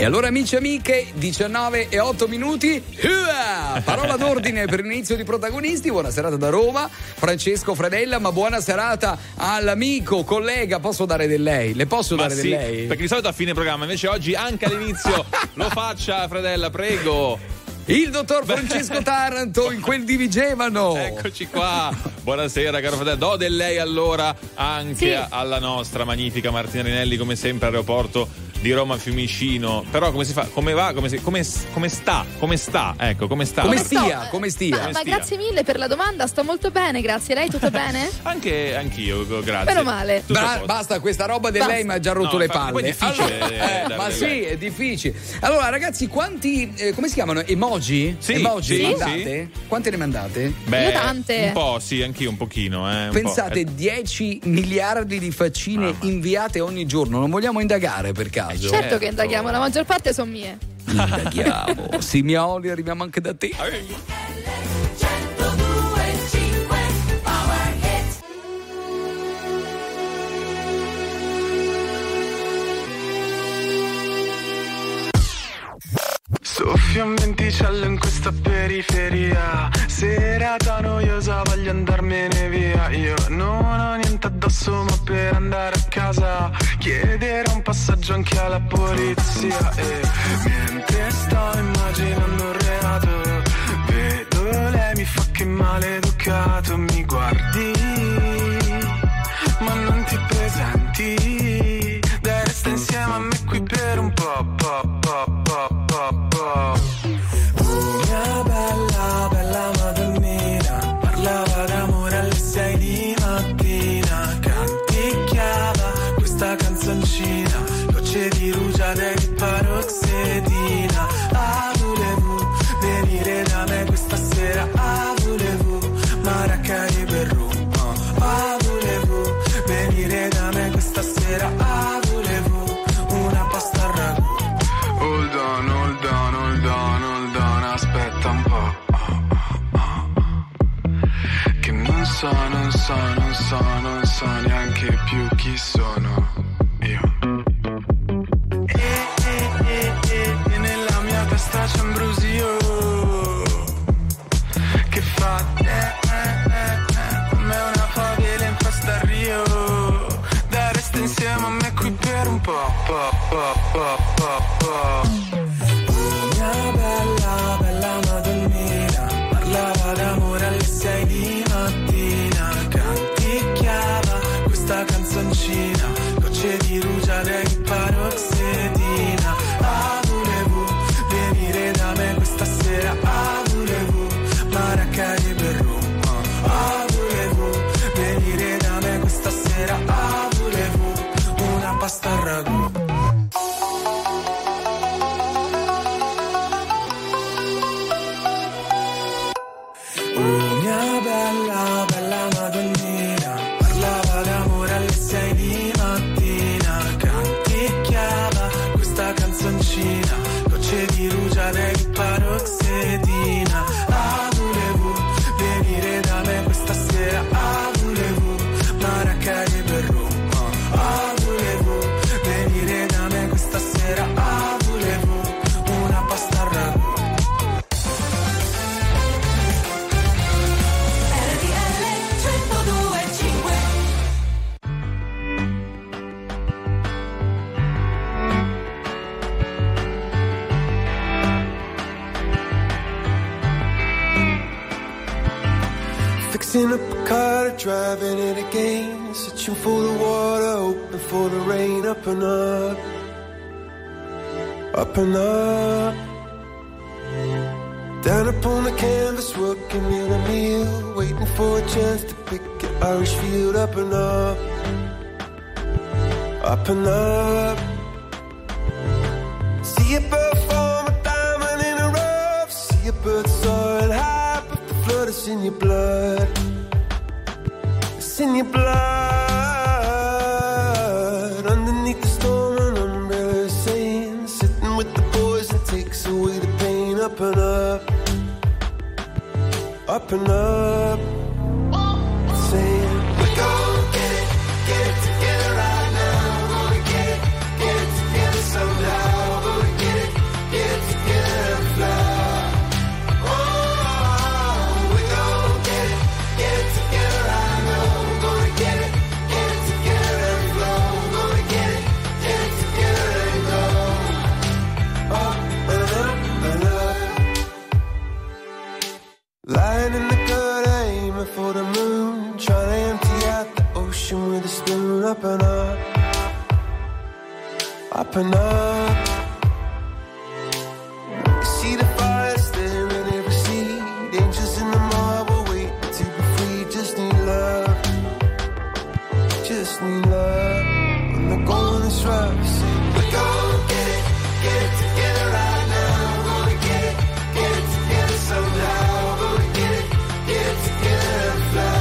allora amici e amiche, 19:08. Parola d'ordine per l'inizio di Protagonisti. Buona serata da Roma, Francesco Fradella, ma buona serata all'amico, collega, posso dare del lei? Le posso dare del lei? Perché di solito a fine programma, invece oggi anche all'inizio lo faccia, Fradella, prego. Il dottor Francesco Taranto in quel di Vigevano. Eccoci qua. Buonasera caro Fradella. Do del lei allora anche alla nostra magnifica Martina Rinelli, come sempre aeroporto di Roma Fiumicino. Però come si fa? Come va? Come sta? Ecco, come sta? Come stia? Ma grazie mille per la domanda, sto molto bene, grazie. Lei tutto bene? Anch'io, grazie. Meno male. Basta, questa roba del lei mi ha già rotto le palle. Poi è difficile. Ma sì, è difficile. Allora ragazzi, quanti come si chiamano? Emoji? Sì, Emoji sì, mandate? sì. Quante ne mandate? Io tante. Un po', sì, anch'io un pochino. Pensate, 10 miliardi di faccine inviate ogni giorno. Non vogliamo indagare per caso? Certo che indaghiamo, la maggior parte sono mie. Indaghiamo. Simioli, arriviamo anche da te. Soffio un venticello in questa periferia, serata noiosa, voglio andarmene via. Io non ho niente addosso, ma per andare a casa chiederò un passaggio anche alla polizia. E mentre sto immaginando un reato, vedo lei, mi fa che maleducato. Mi guardi, ma non ti presenti, dai resta insieme a me qui per un po'. Mia bella madonnina, parlava d'amore alle 6 di mattina, canticchiava questa canzoncina, gocce di rugiada e di paroxetina. Ah, volevo venire da me questa sera, ah, volevo maracai per rum. Ah, volevo venire da me questa sera, ah, volevo una pasta al ragù. Hold on, aspetta un po'. Che non so neanche più chi sono io. E nella mia testa c'è un brusio che fa come una favela in festa a Rio. Dai, resta insieme a me qui per un po'. Bella madonnina, parlava d'amore alle 6 di mattina, canticchiava questa canzoncina, gocce di rugiada e di paroxetina. Ah, volevo venire da me questa sera, ah, volevo maracai per rum. Ah, volevo venire da me questa sera, ah, volevo una pasta al ragù. Bella madonnina, parlava d'amore alle 6 di mattina, canticchiava questa canzoncina, gocce di rugiada e di paroxetina. Ah, volevo venire da me questa sera, ah, volevo maracai per rum. Ah, volevo venire da me questa sera, ah, volevo una pasta al ragù. Fixing up a car, driving it again, searching for the water, hoping for the rain. Up and up, up and up. Down upon the canvas, working in a meal, waiting for a chance to pick an Irish field. Up and up, up and up. See a bird form a diamond in a rough, see a bird soaring high, but the flood is in your blood. It's in your blood. Underneath the storm, an umbrella is saying, sitting with the boys and takes away the pain. Up and up, up and up. Saying, we're gonna get it together right now. We're gonna get it together somehow. We're gonna get it up and up, up and up. You see the fire staring every seed, angels in the marble waiting to be free. Just need love, just need love. When the going is rough, say we're gonna get it together right now. We're gonna get it together somehow. We're gonna get it together and fly.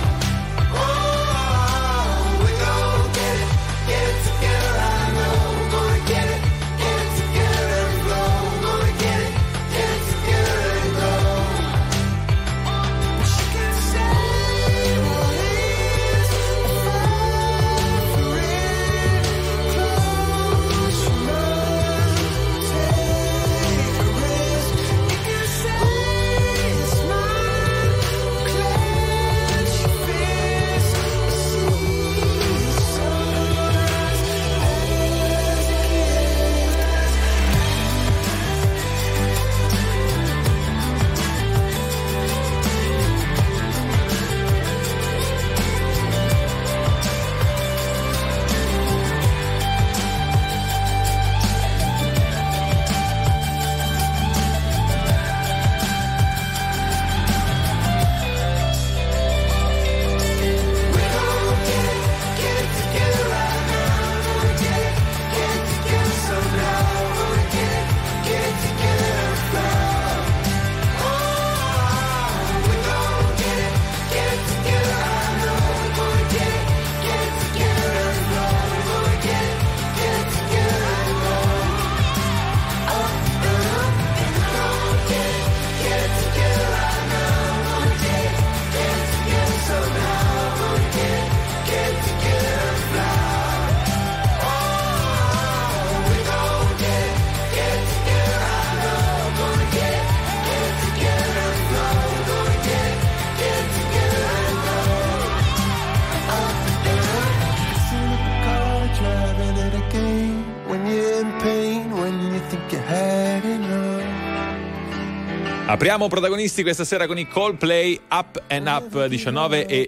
Apriamo Protagonisti questa sera con i Coldplay, Up and Up, 19 e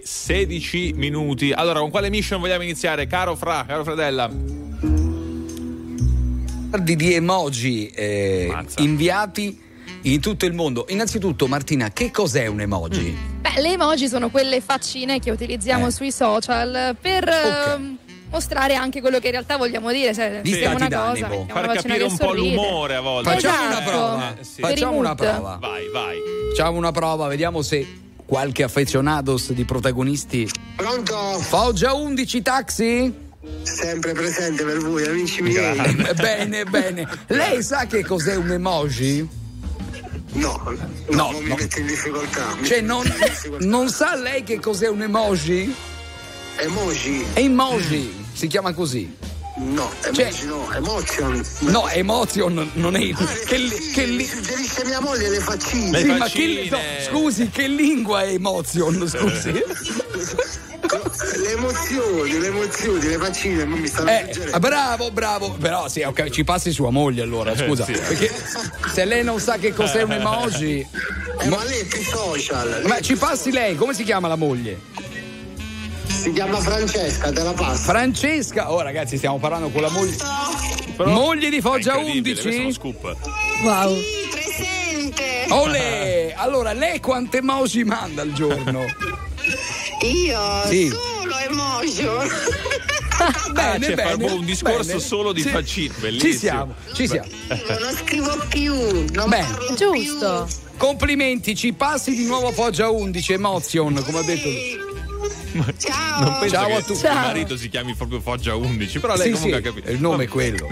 16 minuti. Allora, con quale mission vogliamo iniziare? Caro Fradella? Di emoji inviati in tutto il mondo. Innanzitutto, Martina, che cos'è un emoji? Beh, le emoji sono quelle faccine che utilizziamo sui social per mostrare anche quello che in realtà vogliamo dire, cioè diciamo una cosa, far capire un po' l'umore a volte. Facciamo una prova. Facciamo una prova. Vai. Facciamo una prova, vediamo se qualche affezionados di Protagonisti. Pronto? Foggia 11 taxi? Sempre presente per voi, amici miei. Bene. Lei sa che cos'è un emoji? No, mi mette in difficoltà. Cioè non sa lei che cos'è un emoji? Emoji, si chiama così. No, emoji no, emotion. No, emotion non è. Mi suggerisce mia moglie le faccine. Sì, ma scusi, che lingua è emotion? Scusi. Le emozioni, le faccine non mi stanno suggerendo. Bravo, però sì, ok, ci passi sua moglie allora, scusa. Sì. Perché se lei non sa che cos'è un emoji. Ma lei è più social. Ma ci passi lei, come si chiama la moglie? Si chiama Francesca, te la passo. Francesca, ragazzi, stiamo parlando con la moglie. Moglie di Foggia 11. Scoop. Wow. Sì, presente. Olè! Allora, lei quante emoji manda al giorno? Io sì. Solo emotion. Bene, un discorso solo di faccine, bellissimo. Ci siamo. Non scrivo più, non parlo giusto. più. Complimenti, ci passi di nuovo a Foggia 11, emotion, come ha detto lui. Ciao. Non penso Ciao che a tutti. il marito si chiami proprio Foggia 11, però lei comunque ha capito. Il nome è quello.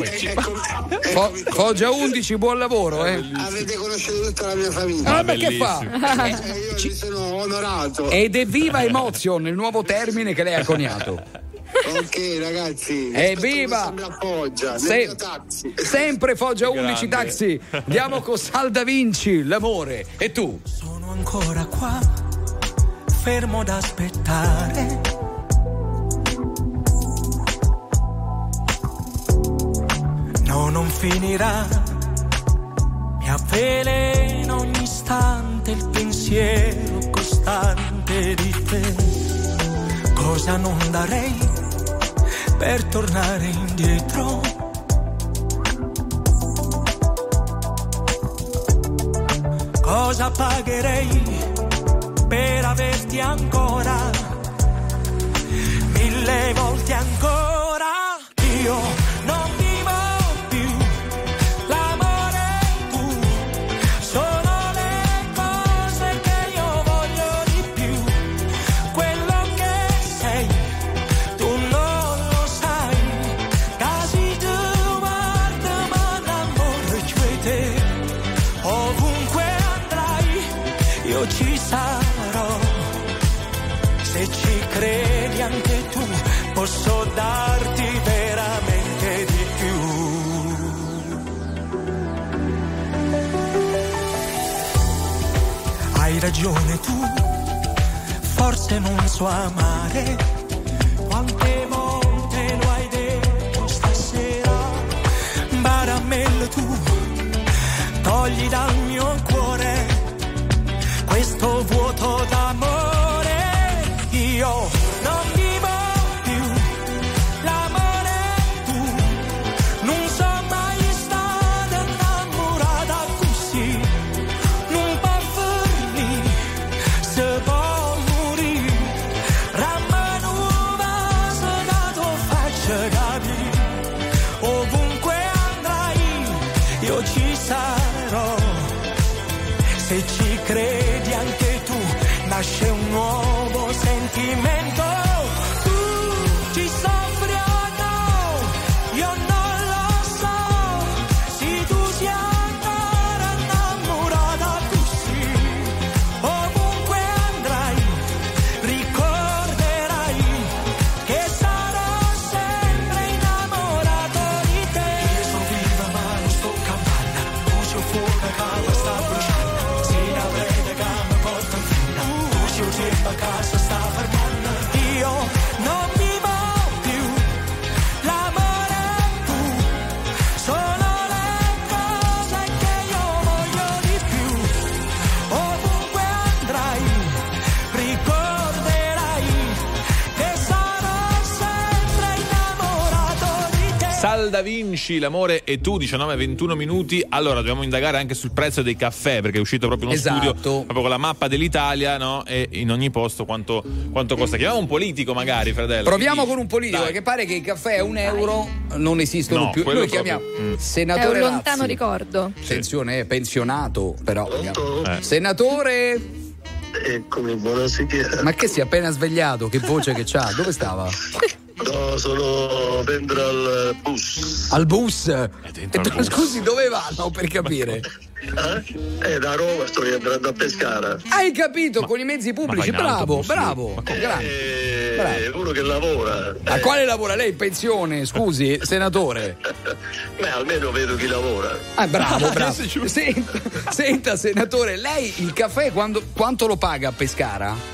Foggia 11, buon lavoro. Avete conosciuto tutta la mia famiglia. Ma che fa? Io ci sono onorato. Ed evviva emotion, il nuovo termine che lei ha coniato. Ok ragazzi, evviva Foggia, sempre Foggia 11 taxi. Andiamo con Sal Da Vinci, l'amore. E tu? Sono ancora qua, fermo ad aspettare. No, non finirà. Mi avvelena ogni istante il pensiero costante di te. Cosa non darei per tornare indietro. Cosa pagherei per averti ancora? 1000 volte ancora. Io non vivo più l'amore tu, sono le cose che io voglio di più. Quello che sei tu non lo sai, casi tu guarda ma l'amore c'è te. Ovunque andrai io ci sarò, se ci credi anche tu posso darti veramente di più. Hai ragione tu, forse non so amare, quante volte lo hai detto stasera. Baramel tu, togli dal mio cuore questo vuoto d'amore. Io non vivo più l'amore tu, non so mai stare innamorata così, non può finire se può morire, rammanuva se dato faccia capire, ovunque andrai io ci sarò, se ci credi anche tu nasce un nuovo sentimento. Tu ci soffri o no? Io non lo so. Se tu sei ancora innamorata così, ovunque andrai ricorderai che sarò sempre innamorato di te. Io sono viva ma non sto campana, luce fuoco che sta bruciando, se la vede che mi porta in fila, luce il tempo a casa sta fermando. Io non vivo più l'amore tu, sono le cose che io voglio di più. Ovunque andrai ricorderai che sarò sempre innamorato di te. Sal Da Vinci, l'amore e tu, 19:21 minuti. Allora dobbiamo indagare anche sul prezzo dei caffè, perché è uscito proprio uno studio proprio con la mappa dell'Italia, no? E in ogni posto quanto costa. Chiamiamo un politico magari, fratello. Proviamo con un politico, perché pare che i caffè a €1 non esistono No, più. quello Noi chiamiamo senatore È un lontano Razzi. ricordo. Attenzione, è pensionato, però. Pronto? Senatore, Eccomi, buonasera. ma che si è appena svegliato? Che voce che c'ha? Dove stava? No, sono dentro al bus. Al bus? dentro al bus. Scusi, dove vanno per capire? Da Roma sto rientrando a Pescara. Hai capito, con i mezzi pubblici, vai in bravo, autobus, bravo. Grande. Bravo. Uno che lavora. A quale lavora lei? In pensione, scusi, senatore. Beh, almeno vedo chi lavora. Bravo. Senta, senatore, lei il caffè quanto lo paga a Pescara?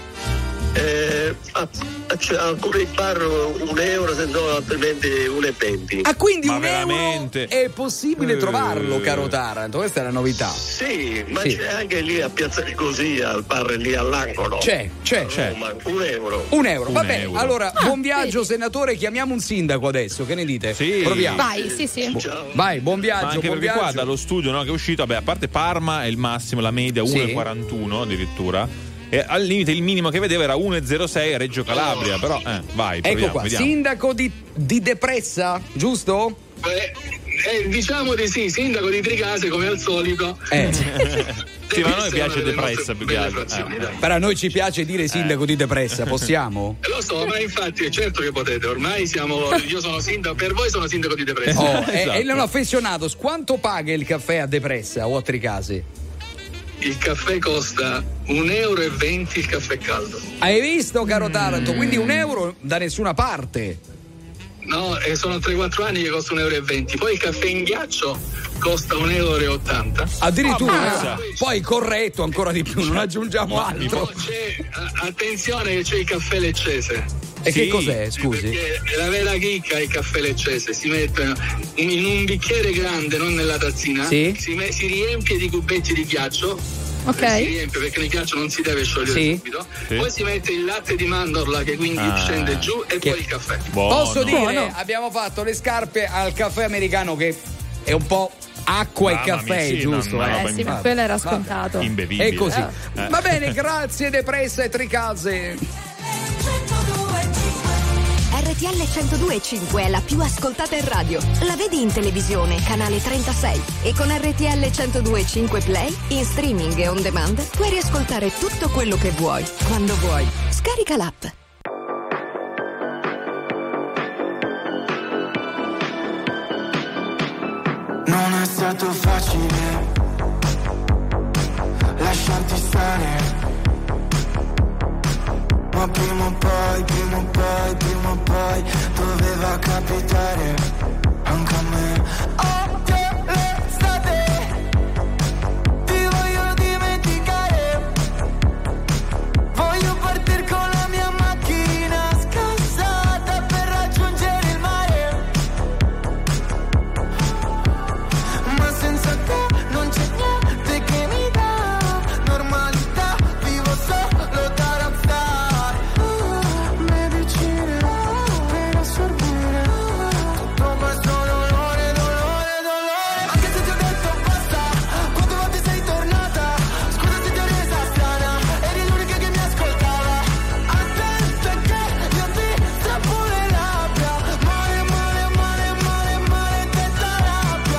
C'è ancora il bar €1, se no altrimenti €1,20. Ah, quindi Ma €1 veramente? è possibile trovarlo, caro Taranto. Questa è la novità. Sì, ma Sì. c'è anche lì a Piazza Nicosia, al bar lì all'angolo. C'è. Ma €1. €1. Va bene, €1. allora buon viaggio, senatore. Chiamiamo un sindaco adesso, che ne dite? Sì. Proviamo. Vai, sì. Ciao. Vai, buon Ma viaggio, anche buon perché qua viaggio. dallo studio, no, che è uscito, vabbè, a parte Parma è il massimo, la media Sì. 1,41 addirittura. E al limite il minimo che vedevo era 1,06 a Reggio Calabria, però vai, proviamo, Ecco qua, vediamo. sindaco di Depressa, giusto? Diciamo di sì, sindaco di Tricase come al solito. Sì, ma a noi piace Depressa più che altro. Però a noi ci piace dire sindaco di Depressa, possiamo? Lo so, ma infatti certo che potete, ormai io sono sindaco, per voi sono sindaco di Depressa. Esatto. E non affezionato, quanto paga il caffè a Depressa o a Tricase? Il caffè costa €1,20 il caffè caldo. Hai visto, caro Taranto? Quindi €1 da nessuna parte. No, sono 3-4 anni che costa €1,20. Poi il caffè in ghiaccio costa €1,80. Addirittura. Poi corretto ancora di più, non aggiungiamo altro. Attenzione che c'è il caffè leccese. E che cos'è, scusi? Perché la vera chicca è il caffè leccese, si mette in un bicchiere grande, non nella tazzina, Sì. si riempie di cubetti di ghiaccio, Ok. Si riempie perché nel ghiaccio non si deve sciogliere subito. Poi si mette il latte di mandorla che quindi scende giù e poi il caffè. Posso dire, abbiamo fatto le scarpe al caffè americano che è un po' acqua e caffè, giusto? Sì, ma quello era scontato. Imbevibile. È così. Va bene, grazie Depressa e Tricase. RTL 102.5 è la più ascoltata in radio. La vedi in televisione, canale 36. E con RTL 102.5 Play, in streaming e on demand, puoi riascoltare tutto quello che vuoi, quando vuoi. Scarica l'app. Non è stato facile lasciarti stare, ma prima o poi doveva capitare anche a me. Odio l'estate, ti voglio dimenticare, voglio partire con la mia macchina scassata per raggiungere il mare, ma senza te non c'è niente che mi dà normalità, vivo solo da rockstar. Medicine per assorbire tutto questo dolore, anche se ti ho detto basta, quante volte sei tornata, scusa se ti ho resa strana, eri l'unica che mi ascoltava, attenta che io ti strappo le labbra, maledetta rabbia.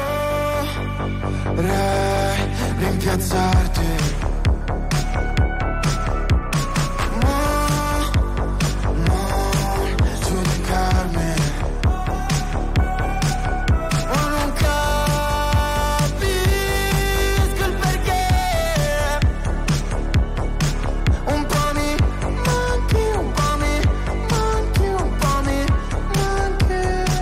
Vorrei rimpiazzarti, giudicarmi, ma non capisco il perché. Un po' mi manchi, un po' mi manchi, un po' mi manchi,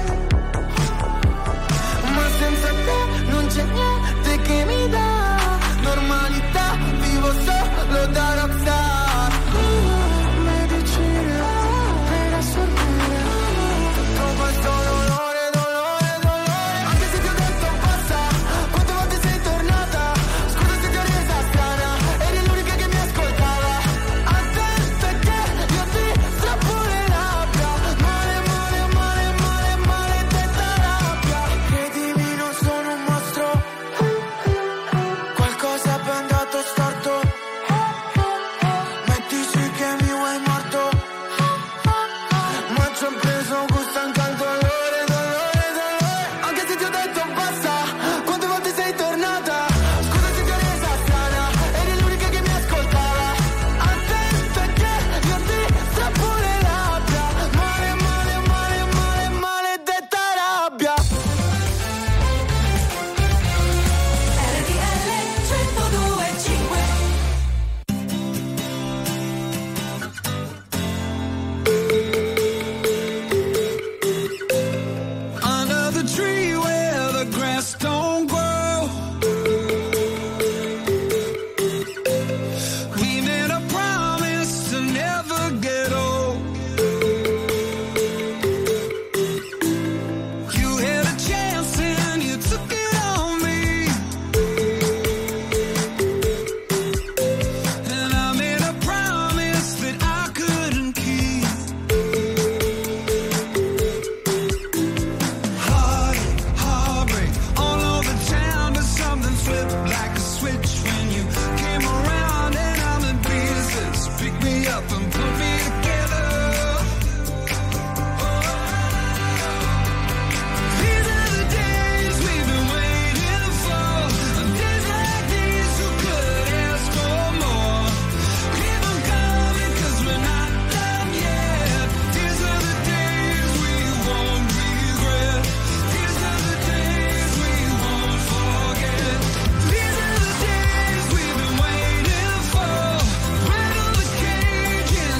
ma senza te non c'è niente che mi dà normalità, vivo solo da rockstar. Medicine per assorbire tutto questo dolore, anche se ti ho detto basta, quante volte sei tornata, scusa se ti ho resa strana, eri l'unica che mi ascoltava, attenta che io ti strappo le labbra, maledetta rabbia. Credimi, non sono un mostro, qualcosa è andato storto, mettici che mi vuoi morto, ma ci ho preso gusto anche al dolore, anche se ti ho detto basta, quante volte sei tornata, scusa se ti ho resa strana, eri l'unica che mi ascoltava, attenta che io ti strappo le labbra, maledetta rabbia. RTL 102.5. Under the tree where the grass don't grow, we made a promise to never get old. You had a chance and you took it on me, and I made a promise that I couldn't keep. Heartbreak all over town, but something flipped like a switch when you came around, and I'm in pieces. Pick me up and put me together. These are the days we've been waiting for, days like these, who could ask for more? Keep on coming 'cause we're not done yet. These are the days we won't regret. These are the days we won't forget. These are the days we've been waiting for. Rattle the cage in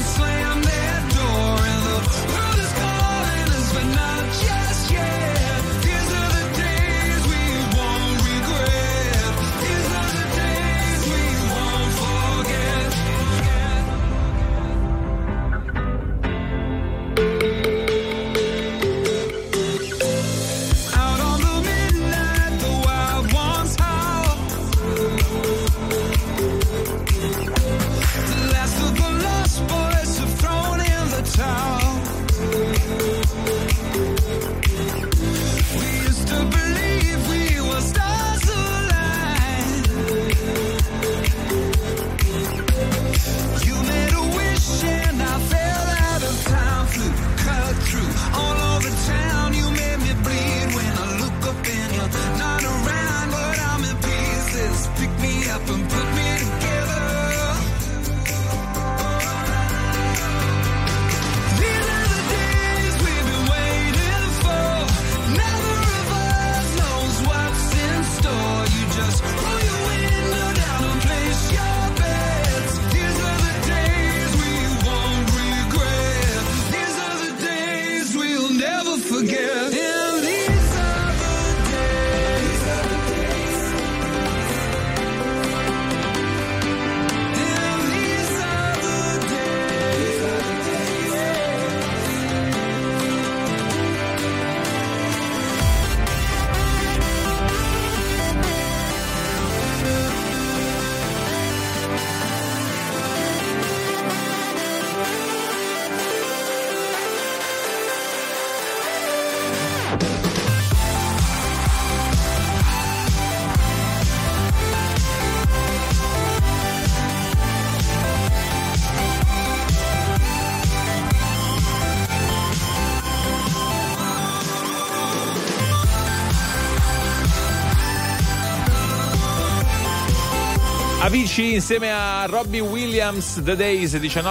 Avicii insieme a Robbie Williams, The Days,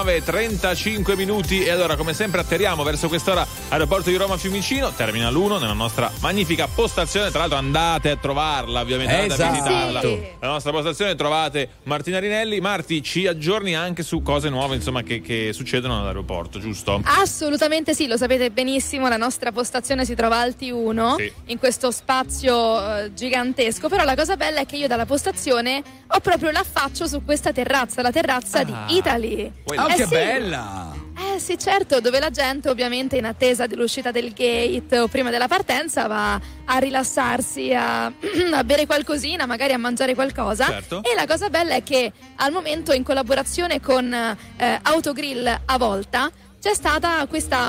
19:35 minuti. E allora, come sempre, atterriamo verso quest'ora aeroporto di Roma Fiumicino, Terminal 1, nella nostra magnifica postazione. Tra l'altro andate a trovarla, ovviamente, andate a visitarla. Sì. La nostra postazione, trovate Martina Rinelli. Marti, ci aggiorni anche su cose nuove, insomma, che succedono all'aeroporto, giusto? Assolutamente sì, lo sapete benissimo, la nostra postazione si trova al T1, sì, in questo spazio gigantesco, però la cosa bella è che io dalla postazione ho proprio l'affaccio su questa terrazza, la terrazza di Italy. Che sì. bella! Sì, certo, dove la gente ovviamente in attesa dell'uscita del gate o prima della partenza va a rilassarsi, a bere qualcosina, magari a mangiare qualcosa. Certo. E la cosa bella è che al momento, in collaborazione con Autogrill a Volta, c'è stata questa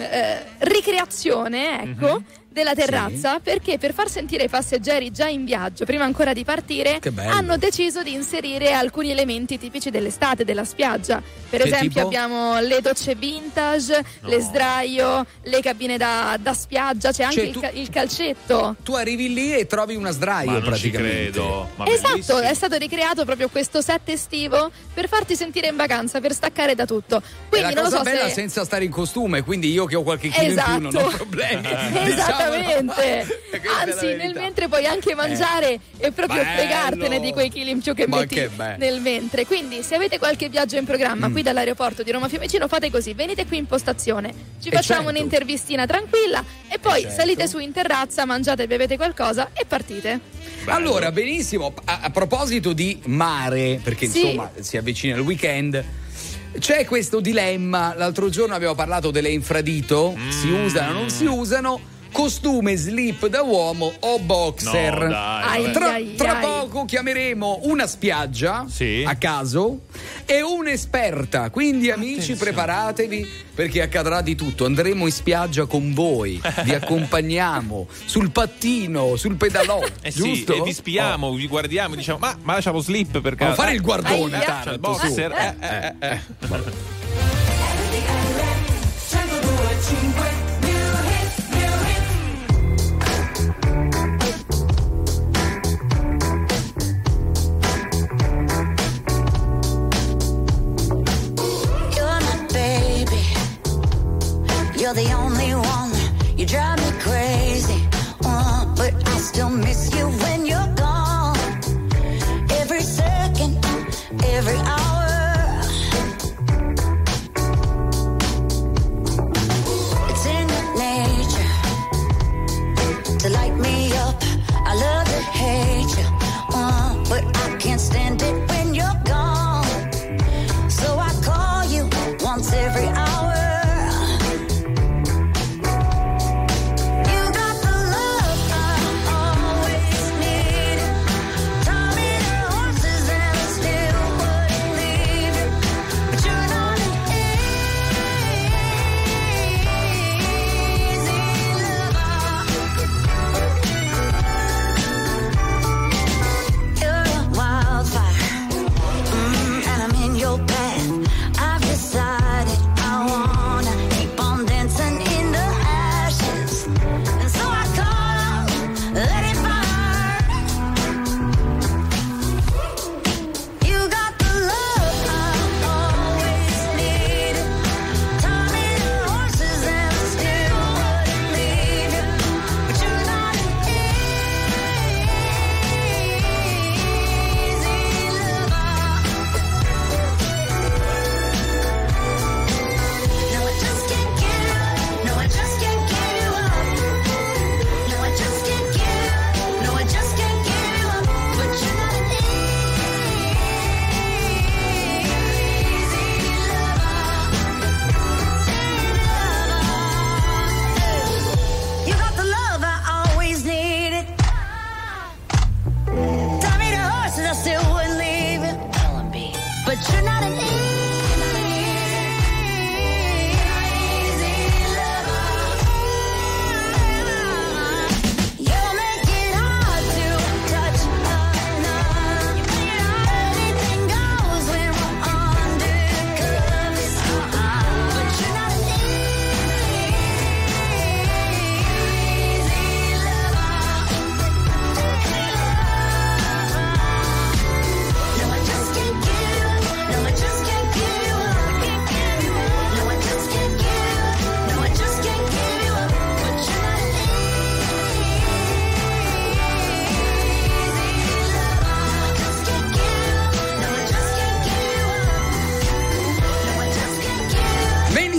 ricreazione, ecco, della terrazza, perché per far sentire i passeggeri già in viaggio, prima ancora di partire, hanno deciso di inserire alcuni elementi tipici dell'estate, della spiaggia. Per esempio tipo? Abbiamo le docce vintage, le sdraio, le cabine da spiaggia, c'è anche il calcetto. Tu arrivi lì e trovi una sdraio, ma non praticamente. ci credo. Ma esatto, bellissimo. è stato ricreato proprio questo set estivo per farti sentire in vacanza, per staccare da tutto. Quindi è la non cosa lo so bella se... senza stare in costume, quindi io che ho qualche chilo in più non ho problemi. Esattamente. Anzi, nel mentre puoi anche mangiare e proprio Bello. fregartene di quei chili in più che Ma metti che bello. nel mentre. Quindi se avete qualche viaggio in programma qui dall'aeroporto di Roma Fiumicino, fate così: venite qui in postazione, ci facciamo certo. un'intervistina tranquilla e poi certo. salite su in terrazza, mangiate e bevete qualcosa e partite. Bello. Allora, benissimo. A proposito di mare, perché Sì. insomma si avvicina il weekend, c'è questo dilemma. L'altro giorno abbiamo parlato delle infradito, si usano, non si usano. Costume slip da uomo o boxer. No, dai, vabbè. Tra poco chiameremo una spiaggia a caso e un'esperta. Quindi, amici, preparatevi perché accadrà di tutto. Andremo in spiaggia con voi, vi accompagniamo sul pattino, sul pedalò. Sì, giusto? e vi spiamo, vi guardiamo e diciamo: ma c'ha lo slip per caso? Ma fare il guardone, Aia. tanto, C'ha il boxer. You're the only one, you drive me crazy, but I still miss you when you're gone. Every second, every hour. It's in your nature to light me up. I love to hate you, but I can't stand it when you're gone. So I call you once every hour. I've decided I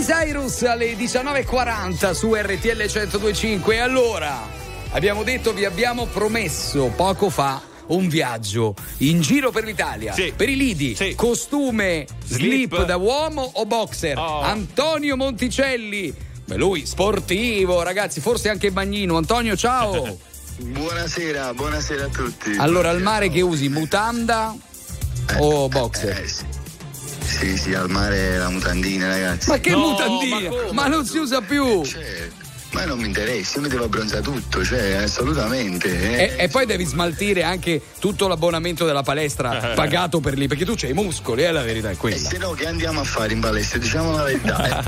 Cyrus alle 19.40 su RTL 102.5. E allora, abbiamo detto, vi abbiamo promesso poco fa un viaggio in giro per l'Italia. Sì. Per i lidi, sì. Costume, slip da uomo o boxer? Oh. Antonio Monticelli. Beh, lui sportivo, ragazzi, forse anche bagnino. Antonio, ciao. Buonasera a tutti. Allora, al mare che usi, mutanda o boxer? Sì, al mare la mutandina, ragazzi. Ma che mutandina? Ma non si usa più. Ma non mi interessa, io mi devo abbronzare tutto, assolutamente. E poi devi smaltire anche tutto l'abbonamento della palestra pagato per lì, perché tu c'hai i muscoli, la verità è quella. E se no, che andiamo a fare in palestra? Diciamo la verità.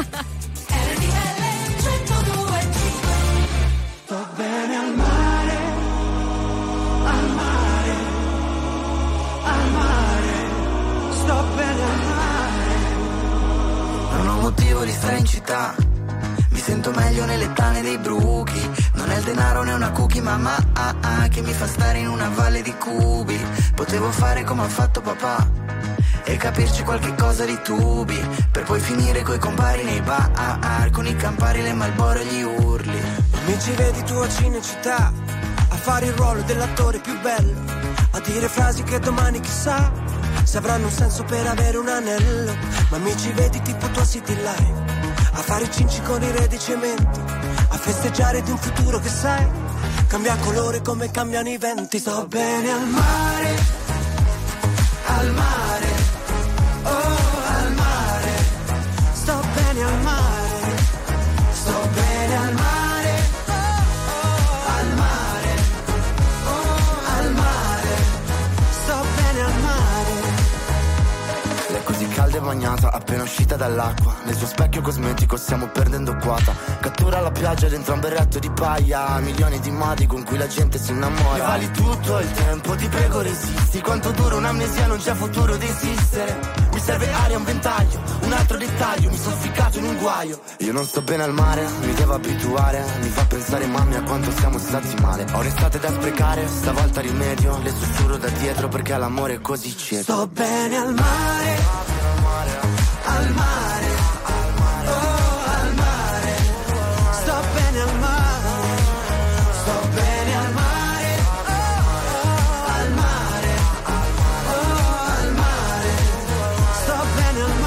Sto bene al mare, al mare, al mare, sto bene al mare. Non ho motivo di stare in città, mi sento meglio nelle tane dei bruchi. Non è il denaro né una cookie, mamma che mi fa stare in una valle di cubi. Potevo fare come ha fatto papà e capirci qualche cosa di tubi, per poi finire coi compari nei bar, con i campari, le Marlboro e gli urli. Mi ci vedi tu a Cinecittà, a fare il ruolo dell'attore più bello, a dire frasi che domani chissà se avranno un senso per avere un anello. Ma mi ci vedi tipo tua City Life, a fare i cinci con i re di cemento, a festeggiare di un futuro che sai cambia colore come cambiano i venti. Sto bene al mare, al mare, oh al mare, sto bene al mare, sto bene al mare, oh al mare, oh al mare, sto bene al mare. Lei è così calda e bagnata, appena uscita dall'acqua, nel suo specchio cosmetico stiamo perdendo quota. Cattura la piaggia dentro un berretto di paia, milioni di modi con cui la gente si innamora. Mi vali tutto il tempo, ti prego resisti, quanto dura un'amnesia, non c'è futuro di esistere. Mi serve aria, un ventaglio, un altro dettaglio, mi sono ficcato in un guaio. Io non sto bene al mare, mi devo abituare, mi fa pensare mamma a quanto siamo stati male. Ho l'estate da sprecare, stavolta rimedio, le sussurro da dietro perché l'amore è così cieco. Sto bene al mare, al mare, oh al mare, sto bene al mare, sto bene al mare, oh al mare, oh al mare, sto bene al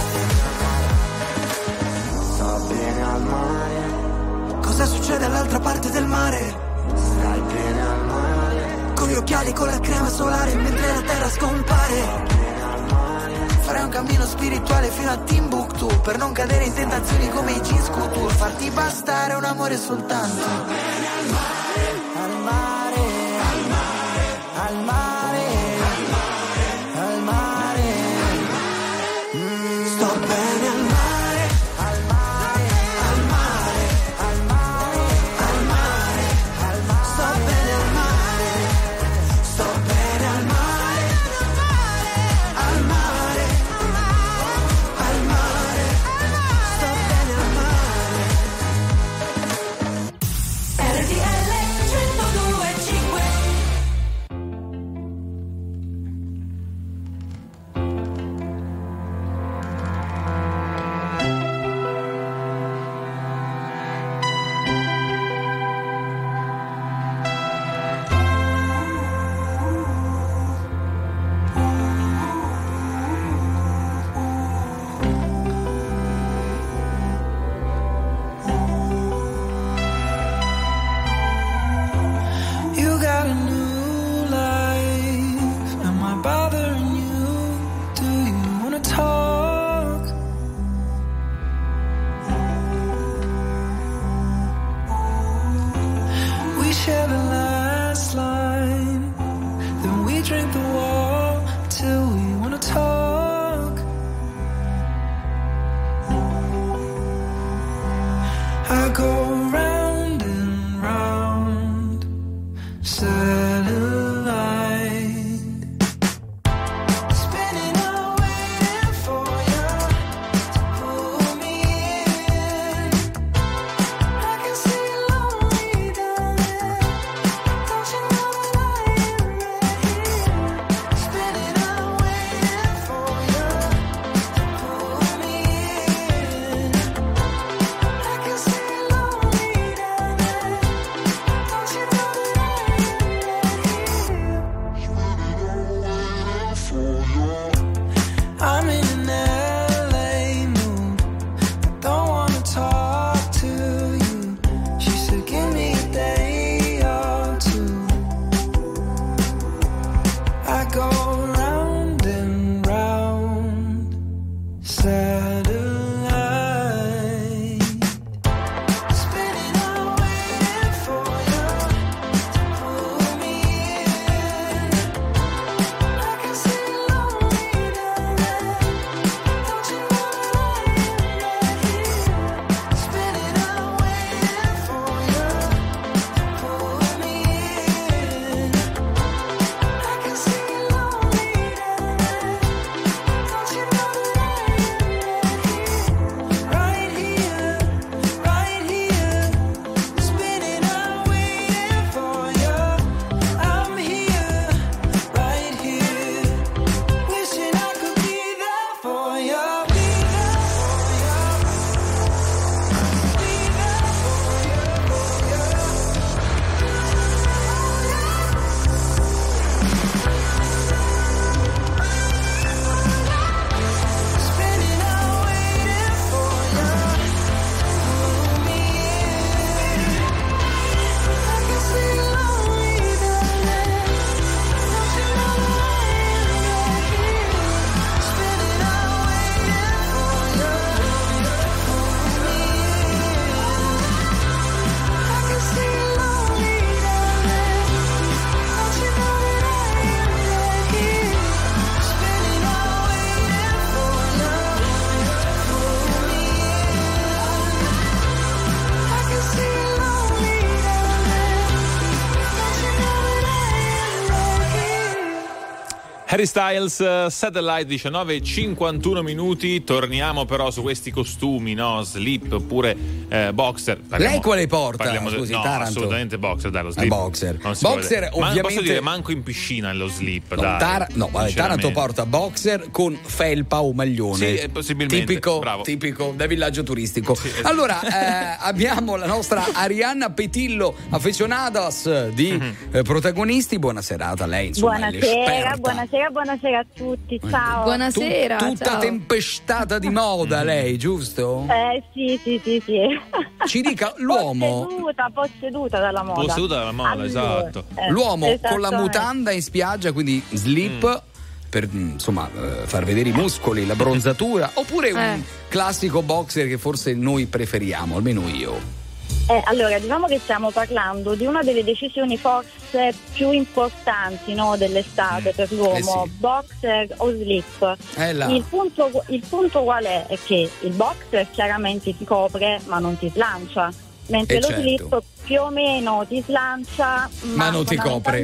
mare, sto bene al mare. Cosa succede all'altra parte del mare? Stai bene al mare. Con gli occhiali, con la crema solare, mentre la terra scompare. Farei un cammino spirituale fino a Timbuktu, per non cadere in tentazioni come i jeans couture. Farti bastare un amore soltanto. Al mare, al mare, al mare, al mare, sto bene al mare, al mare, al mare, al mare, al mare, sto bene al mare, sto bene al mare, al mare, al mare, sto bene al mare. RTL 102.5. Harry Styles, Satellite, 19:51 minuti. Torniamo però su questi costumi, no? Slip oppure boxer. Lei quale porta? Scusi, no, Taranto. assolutamente boxer, dai, lo slip. Boxer. Boxer ovviamente. Posso dire manco in piscina lo slip, no, dai. Taranto porta boxer con felpa o maglione. Sì, possibilmente. Tipico da villaggio turistico. Sì, esatto. Allora, abbiamo la nostra Arianna Petillo, affezionadas di protagonisti. Buona serata a lei, insomma. Buonasera a tutti, ciao. Buonasera. Tutta ciao. Tempestata di moda lei, giusto? Sì. Ci dica, l'uomo posseduta dalla moda. Posseduta dalla moda, allora, esatto. L'uomo con la mutanda in spiaggia, quindi slip per insomma far vedere i muscoli, la bronzatura, oppure un classico boxer che forse noi preferiamo, almeno io. Allora, diciamo che stiamo parlando di una delle decisioni forse più importanti, no, dell'estate per l'uomo, boxer o slip. Il punto qual è? È che il boxer chiaramente ti copre ma non ti slancia, mentre lo slip più o meno ti slancia ma non ti copre.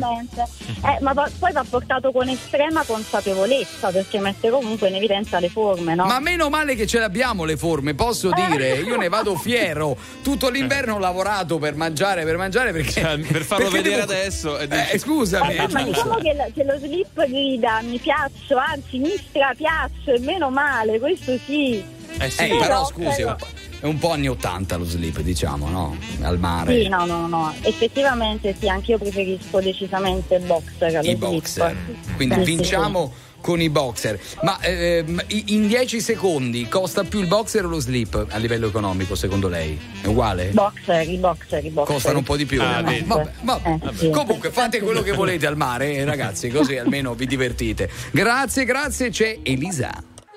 Ma poi va portato con estrema consapevolezza, perché mette comunque in evidenza le forme, no? Ma meno male che ce l'abbiamo le forme, posso dire, io ne vado fiero. Tutto l'inverno ho lavorato per mangiare perché per farlo vedere adesso scusami. Ma diciamo che lo slip grida mi piaccio, anzi mi strapiaccio, e meno male, questo sì. Però scusi, è un po' anni 80 lo slip, diciamo, no? Al mare. Sì, no. Effettivamente sì, anche io preferisco decisamente il boxer allo boxer. Quindi vinciamo con i boxer. Ma in 10 secondi costa più il boxer o lo slip a livello economico, secondo lei? È uguale? I boxer. Costano un po' di più. Vabbè. Sì. Comunque fate quello che volete al mare, ragazzi, così almeno vi divertite. Grazie, c'è Elisa.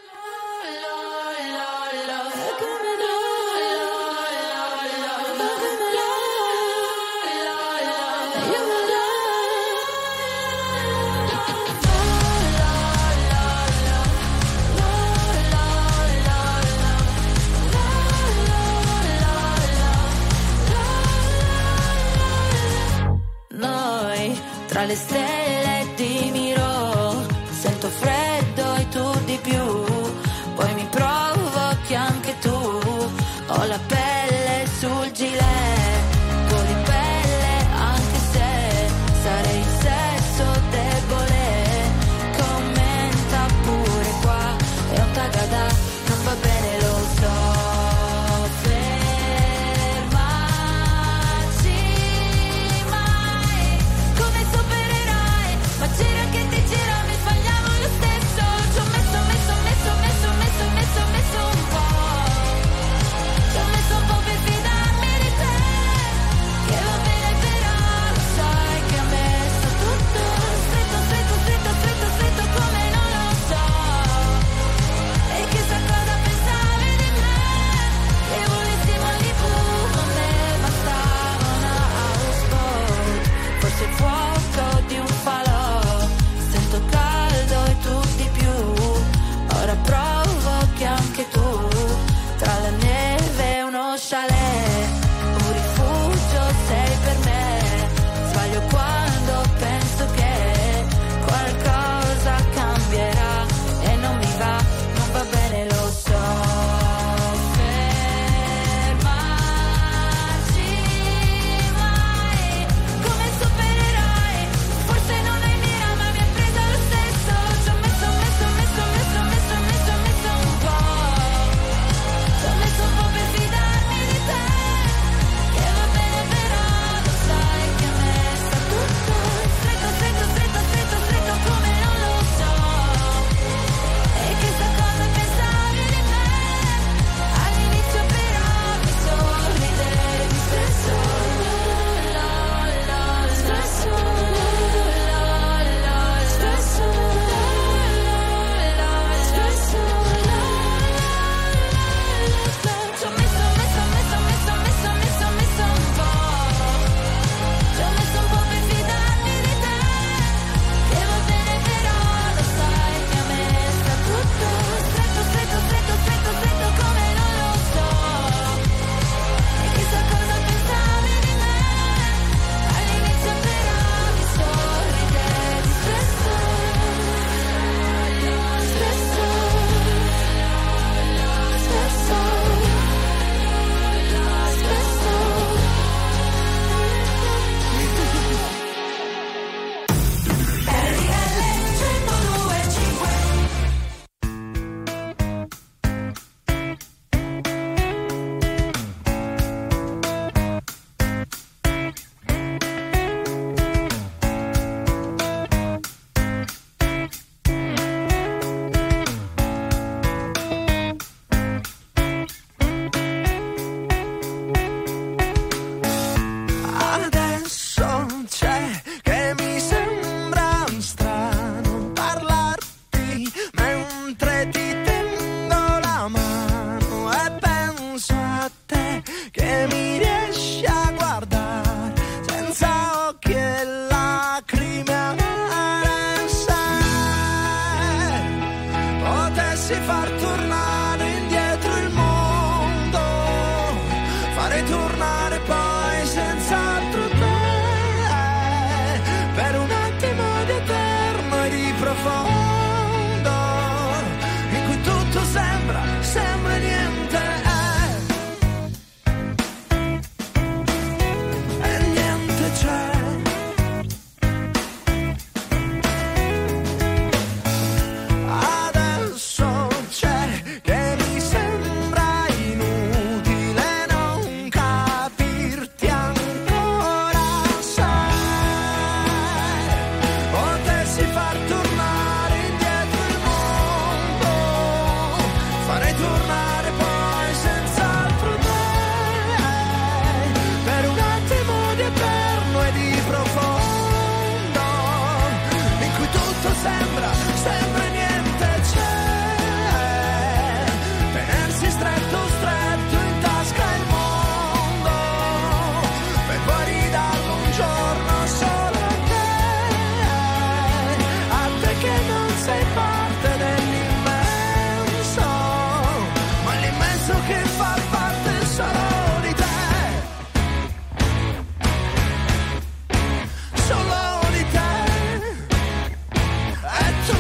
Tra le stelle ti miro, sento freddo e tu di più, poi mi provochi anche tu, ho la pelle sul gilet, un di pelle anche se sarei il sesso debole, commenta pure qua, è un tagada, non va bene lo so. Gira che vorrei far parte solo di te. Solo di te. E tu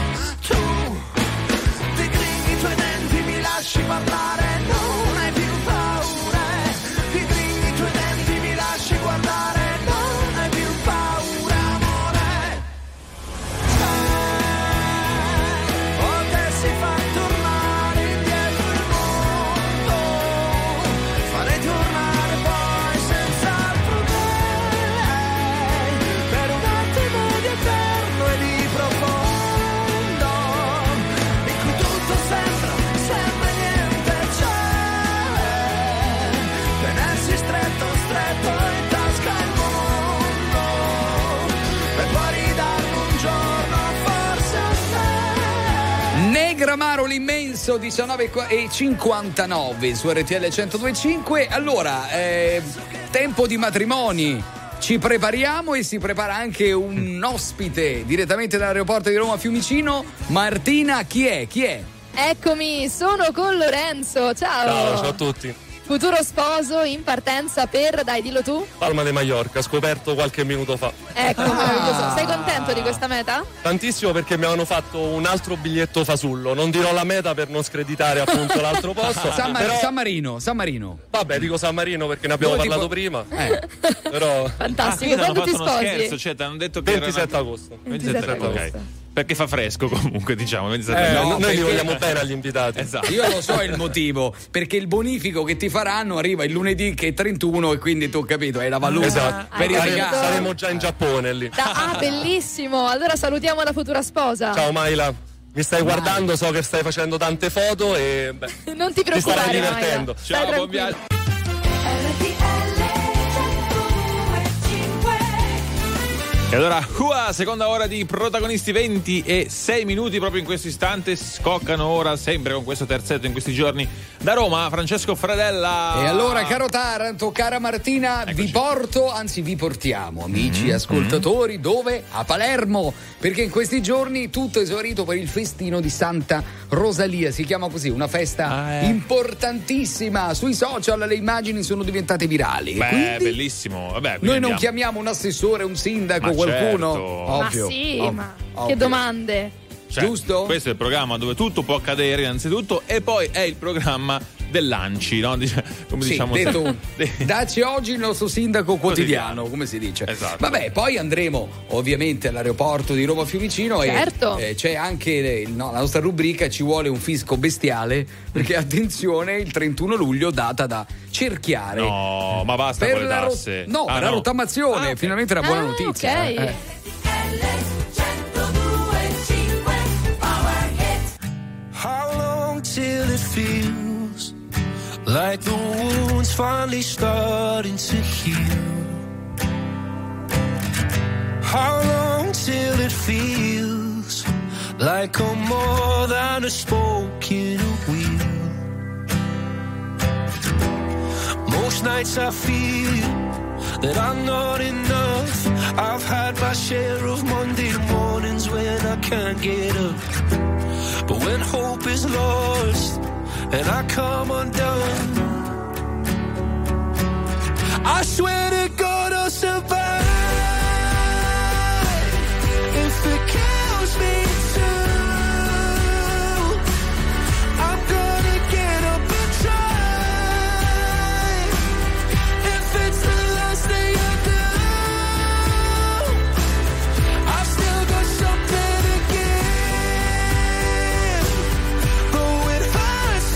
ti gringhi i tuoi denti, mi lasci parlare, non hai più paura. Ti gringhi i tuoi denti, mi lasci guardare, non hai più paura, amore. Potessi far tornare indietro il mondo, farei tornare poi senz'altro te, per un attimo di eterno e di profondo, in cui tutto sembra niente c'è, tenersi stretto in tasca il mondo, per poi ridarlo un giorno forse a sé. Negramaro l'immenso 19:59 su RTL 102.5. Allora, tempo di matrimoni. Ci prepariamo e si prepara anche un ospite direttamente dall'aeroporto di Roma Fiumicino. Martina, chi è? Eccomi, sono con Lorenzo. Ciao a tutti. Futuro sposo in partenza per, dai, dillo tu. Palma de Mallorca, scoperto qualche minuto fa. Ecco, meraviglioso. Sei contento di questa meta? Tantissimo, perché mi avevano fatto un altro biglietto fasullo. Non dirò la meta per non screditare appunto l'altro posto. San Marino. Vabbè, dico San Marino perché ne abbiamo parlato prima. Però fantastico. Quando ti sposi? Scherzo, cioè, ti hanno detto che 27 agosto. 27 agosto. Okay. Perché fa fresco comunque, diciamo. 27 no, noi li vogliamo bene agli invitati. Esatto. Io lo so il motivo, perché il bonifico che ti faranno arriva il lunedì che è 31 e quindi tu, capito, hai la valuta. Esatto. Per il regalo. Saremo già in Giappone lì. Bellissimo. Allora salutiamo la futura sposa. Ciao Maila. Mi stai guardando, so che stai facendo tante foto e non ti preoccupare, ti starai divertendo. Maila. Ciao, buon viaggio. E allora, seconda ora di Protagonisti, 20:06 proprio in questo istante. Scoccano ora sempre con questo terzetto in questi giorni da Roma, Francesco Fradella. E allora, caro Taranto, cara Martina, vi portiamo, amici ascoltatori, dove? A Palermo, perché in questi giorni tutto è esaurito per il festino di Santa Rosalia, si chiama così, una festa importantissima. Sui social le immagini sono diventate virali. Beh, quindi bellissimo. Vabbè, noi non chiamiamo un assessore, un sindaco, qualcuno? Certo. Ovvio. Ma sì, ovvio. Che domande. Cioè, giusto? Questo è il programma dove tutto può accadere innanzitutto, e poi è il programma dell'Anci, no? Come diciamo detto, dacci oggi il nostro sindaco quotidiano, come si dice. Esatto. Vabbè, poi andremo ovviamente all'aeroporto di Roma Fiumicino, certo. E c'è anche la nostra rubrica Ci vuole un fisco bestiale, perché attenzione, il 31 luglio data da cerchiare. No, ma basta per con le tasse. Per la rottamazione, okay. Finalmente una buona notizia. Ok. How long till it feels like the wound's finally starting to heal? How long till it feels like I'm more than a spoke in a wheel? Most nights I feel that I'm not enough. I've had my share of Monday mornings when I can't get up. But when hope is lost and I come undone, I swear to God I'll survive. If it kills me too, I'm gonna get up and try. If it's the last thing I do, I've still got something to give. Though it hurts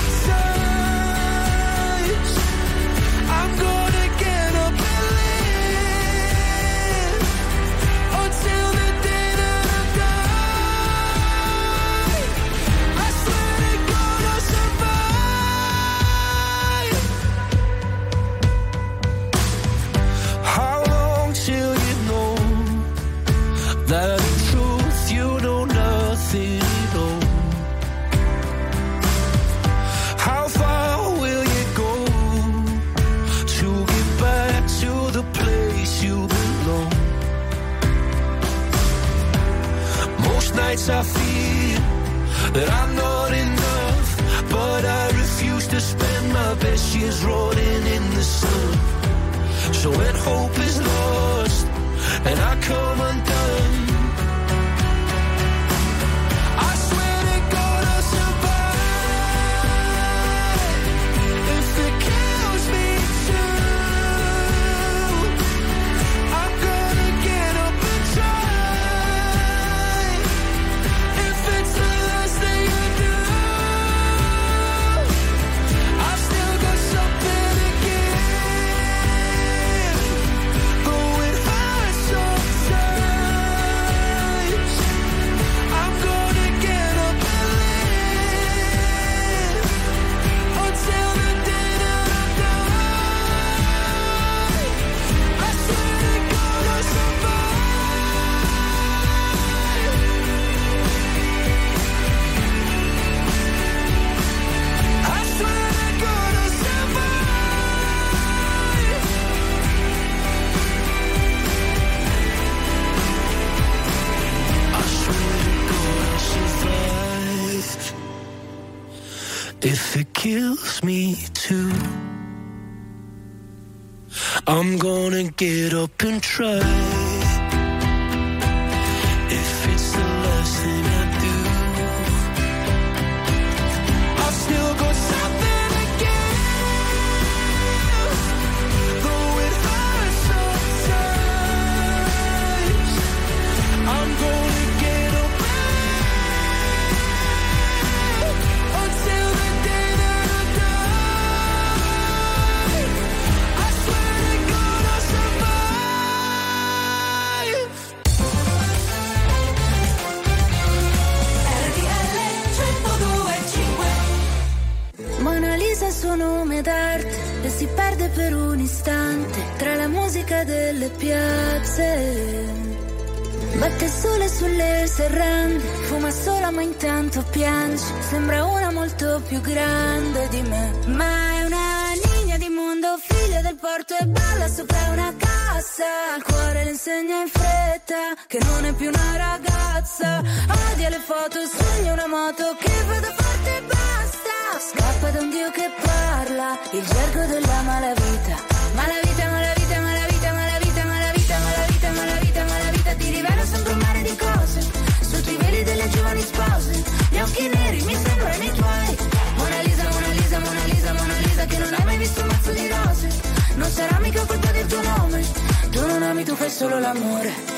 sometimes, I'm gonna get up and live until the day that I die. I swear to God I'll survive. How long till you know that in truth you know nothing at all? How far will you go to get back to the place you belong? Most nights I feel that I'm not enough, but I refuse to spend and my best years rolling in the sun. So when hope is lost and I come undone, I swear to God I'll survive. If it kills me too, I'm gonna get up and try. If it's the last thing I do, I've still got something to give. Though it hurts sometimes, I'm gonna get up and live until the day that I die. I swear to God I'll survive. I swear to God I'll survive. I swear to God I'll survive. If it kills me too, I'm gonna get up and try. If it's the last thing I do, I've still got something to give. Though it hurts sometimes, I'm gonna get up until the day that I die. I swear to God I'll survive. Mona Lisa, suo nome d'arte, e si perde per un istante tra la musica delle piazze. Batte il sole sulle serrande, fuma sola ma intanto piange. Sembra una molto più grande di me, ma è una niña di mondo, figlia del porto e balla sopra una cassa. Al cuore le insegna in fretta che non è più una ragazza. Odia le foto, sogna una moto che va da forte e basta. Scappa da un Dio che parla, il gergo della malavita. Malavita, malavita, malavita, malavita, malavita, malavita, malavita, malavita. Ti rivela sempre un mare di cose sotto i veli delle giovani spose. Gli occhi neri mi sembrano i tuoi. Mona Lisa, Mona Lisa, Mona Lisa, Mona Lisa, che non hai mai visto un mazzo di rose. Non sarà mica colpa del tuo nome. Tu non ami, tu fai solo l'amore.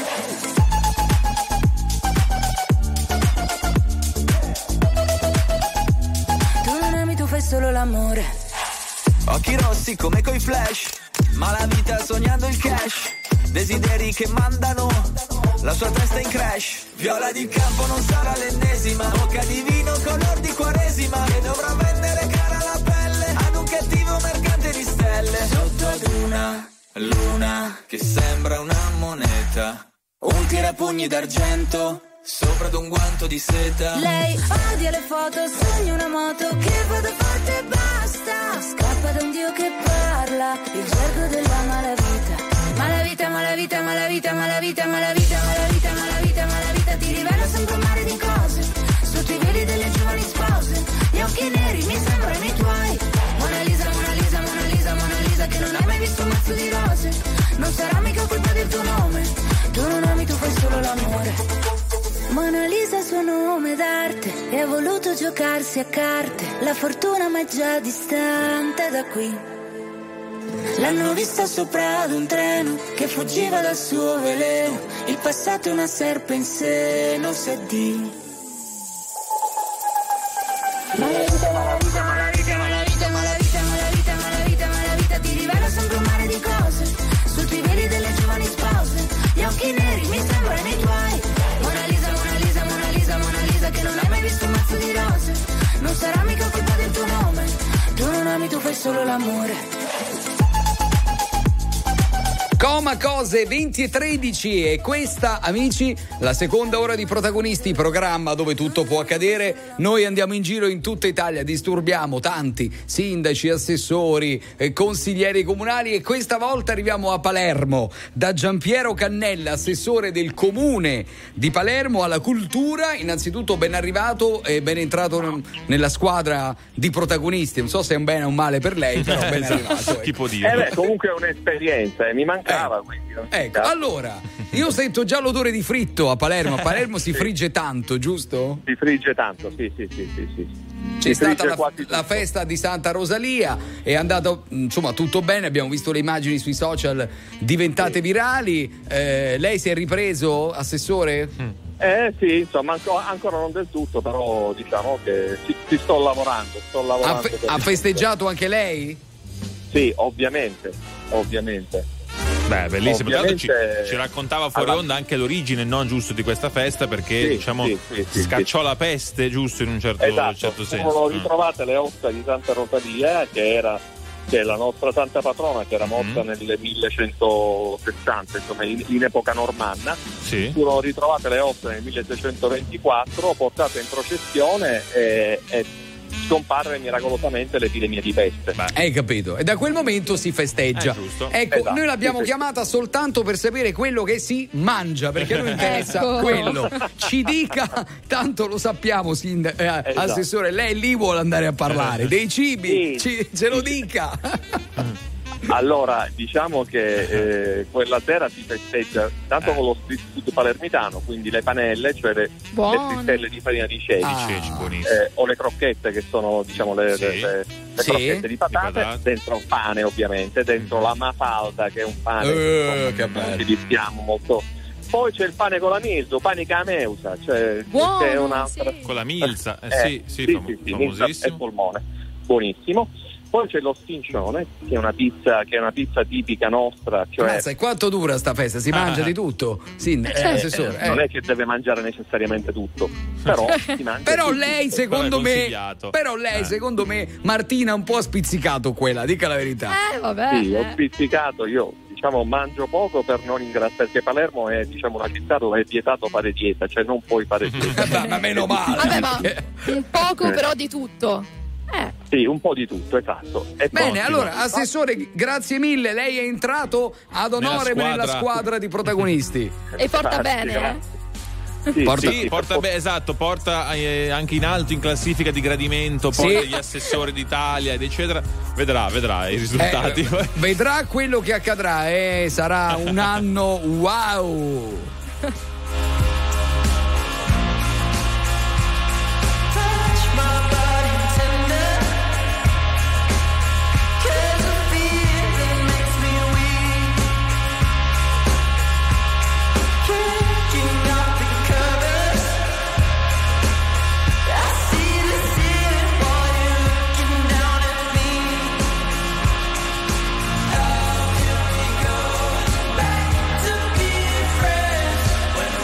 Fai solo l'amore. Occhi rossi come coi flash, ma la vita sognando il cash. Desideri che mandano la sua testa in crash. Viola di campo non sarà l'ennesima, bocca di vino color di quaresima, che dovrà vendere cara la pelle ad un cattivo mercante di stelle. Sotto ad una luna che sembra una moneta, un tirapugni d'argento sopra ad un guanto di seta. Lei odia le foto, sogna una moto che va da forte e basta. Scappa da un Dio che parla, il gergo della malavita. Malavita, malavita, malavita, malavita, malavita, malavita, malavita, malavita. Ti rivela sempre un mare di cose sotto i veli delle giovani spose. Gli occhi neri mi sembrano i tuoi. Mona Lisa, Mona Lisa, Mona Lisa, Mona Lisa, che non hai mai visto un mazzo di rose. Non sarà mica colpa del tuo nome. Tu non ami, tu fai solo l'amore. Mona Lisa, suo nome d'arte, e ha voluto giocarsi a carte. La fortuna ma è già distante da qui. L'hanno vista sopra ad un treno che fuggiva dal suo veleno. Il passato è una serpe in seno, se di. Malavita, malavita, malavita, malavita, malavita, malavita, malavita, malavita. Ti rivela sempre un mare di cose sotto i veli delle giovani spose. Gli occhi neri mi sembrano i tuoi. Mona Lisa, Mona Lisa, Mona Lisa, Mona Lisa, che non hai mai visto un mazzo di rose. Non sarà mica colpa del tuo nome. Tu non ami, tu fai solo l'amore. Coma Cose 20:13 e questa, amici, la seconda ora di Protagonisti, programma dove tutto può accadere. Noi andiamo in giro in tutta Italia, disturbiamo tanti sindaci, assessori, consiglieri comunali e questa volta arriviamo a Palermo da Giampiero Cannella, assessore del comune di Palermo alla cultura. Innanzitutto ben arrivato e ben entrato nella squadra di Protagonisti. Non so se è un bene o un male per lei, però ben arrivato. Chi può dire? Comunque è un'esperienza, mi mancava. Ecco, allora, io sento già l'odore di fritto a Palermo. A Palermo si frigge tanto, giusto? Si frigge tanto, sì. C'è stata la festa di Santa Rosalia, è andato insomma tutto bene, abbiamo visto le immagini sui social diventate virali. Lei si è ripreso, assessore? Sì, insomma, ancora non del tutto, però diciamo che ci sto lavorando. Ha festeggiato anche lei? Sì, ovviamente. Beh, bellissimo. Tra l'altro ci raccontava fuori onda anche l'origine, no, giusto, di questa festa, perché scacciò la peste, giusto, in un certo senso. Sono ritrovate le ossa di Santa Rosalia, che è la nostra santa patrona, che era morta nel 1160, insomma in epoca normanna. Sì. Furono ritrovate le ossa nel 1624, portate in processione e scomparve miracolosamente l'epidemia di peste. Hai capito? E da quel momento si festeggia. Giusto. Ecco, noi l'abbiamo chiamata soltanto per sapere quello che si mangia, perché a noi interessa quello. Ci dica, tanto lo sappiamo, assessore, lei lì vuole andare a parlare dei cibi, ce lo dica. Allora, diciamo che quella sera si festeggia tanto con lo street food palermitano, quindi le panelle, cioè le frittelle di farina di ceci, o le crocchette, che sono, diciamo, le crocchette di patate, dentro un pane, ovviamente, dentro la mafalda, che è un pane che ci dispiamo molto. Poi c'è il pane con la milza, pane cameusa, cioè buono, è un'altra con la milza, famosissimo. E polmone, buonissimo. Poi c'è lo stincione, che è una pizza tipica nostra. Cioè... Sai quanto dura sta festa? Si mangia di tutto? Sì, assessore. Non è che deve mangiare necessariamente tutto, però si mangia. Però lei, secondo me, Martina, un po' ha spizzicato quella, dica la verità. Vabbè. Sì, ho spizzicato, io diciamo mangio poco per non ingrassare, perché Palermo è, diciamo, una città dove è vietato fare dieta, cioè non puoi fare dieta. Ma meno male. Vabbè, ma un poco però di tutto. Sì, un po' di tutto, esatto. Bene, allora, assessore, grazie mille. Lei è entrato ad onore nella squadra di Protagonisti. E porta bene, porta anche in alto in classifica di gradimento, porta gli assessori d'Italia ed eccetera. Vedrà i risultati. Vedrà quello che accadrà, sarà un anno wow. When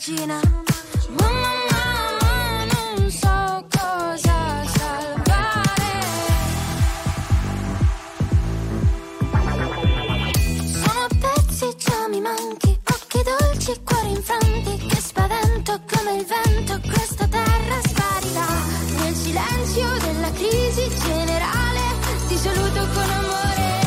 regina. Mamma, non so cosa salvare. Sono pezzi, già mi manchi, occhi dolci, cuori infranti, che spavento come il vento, questa terra sparirà nel silenzio della crisi generale, ti saluto con amore.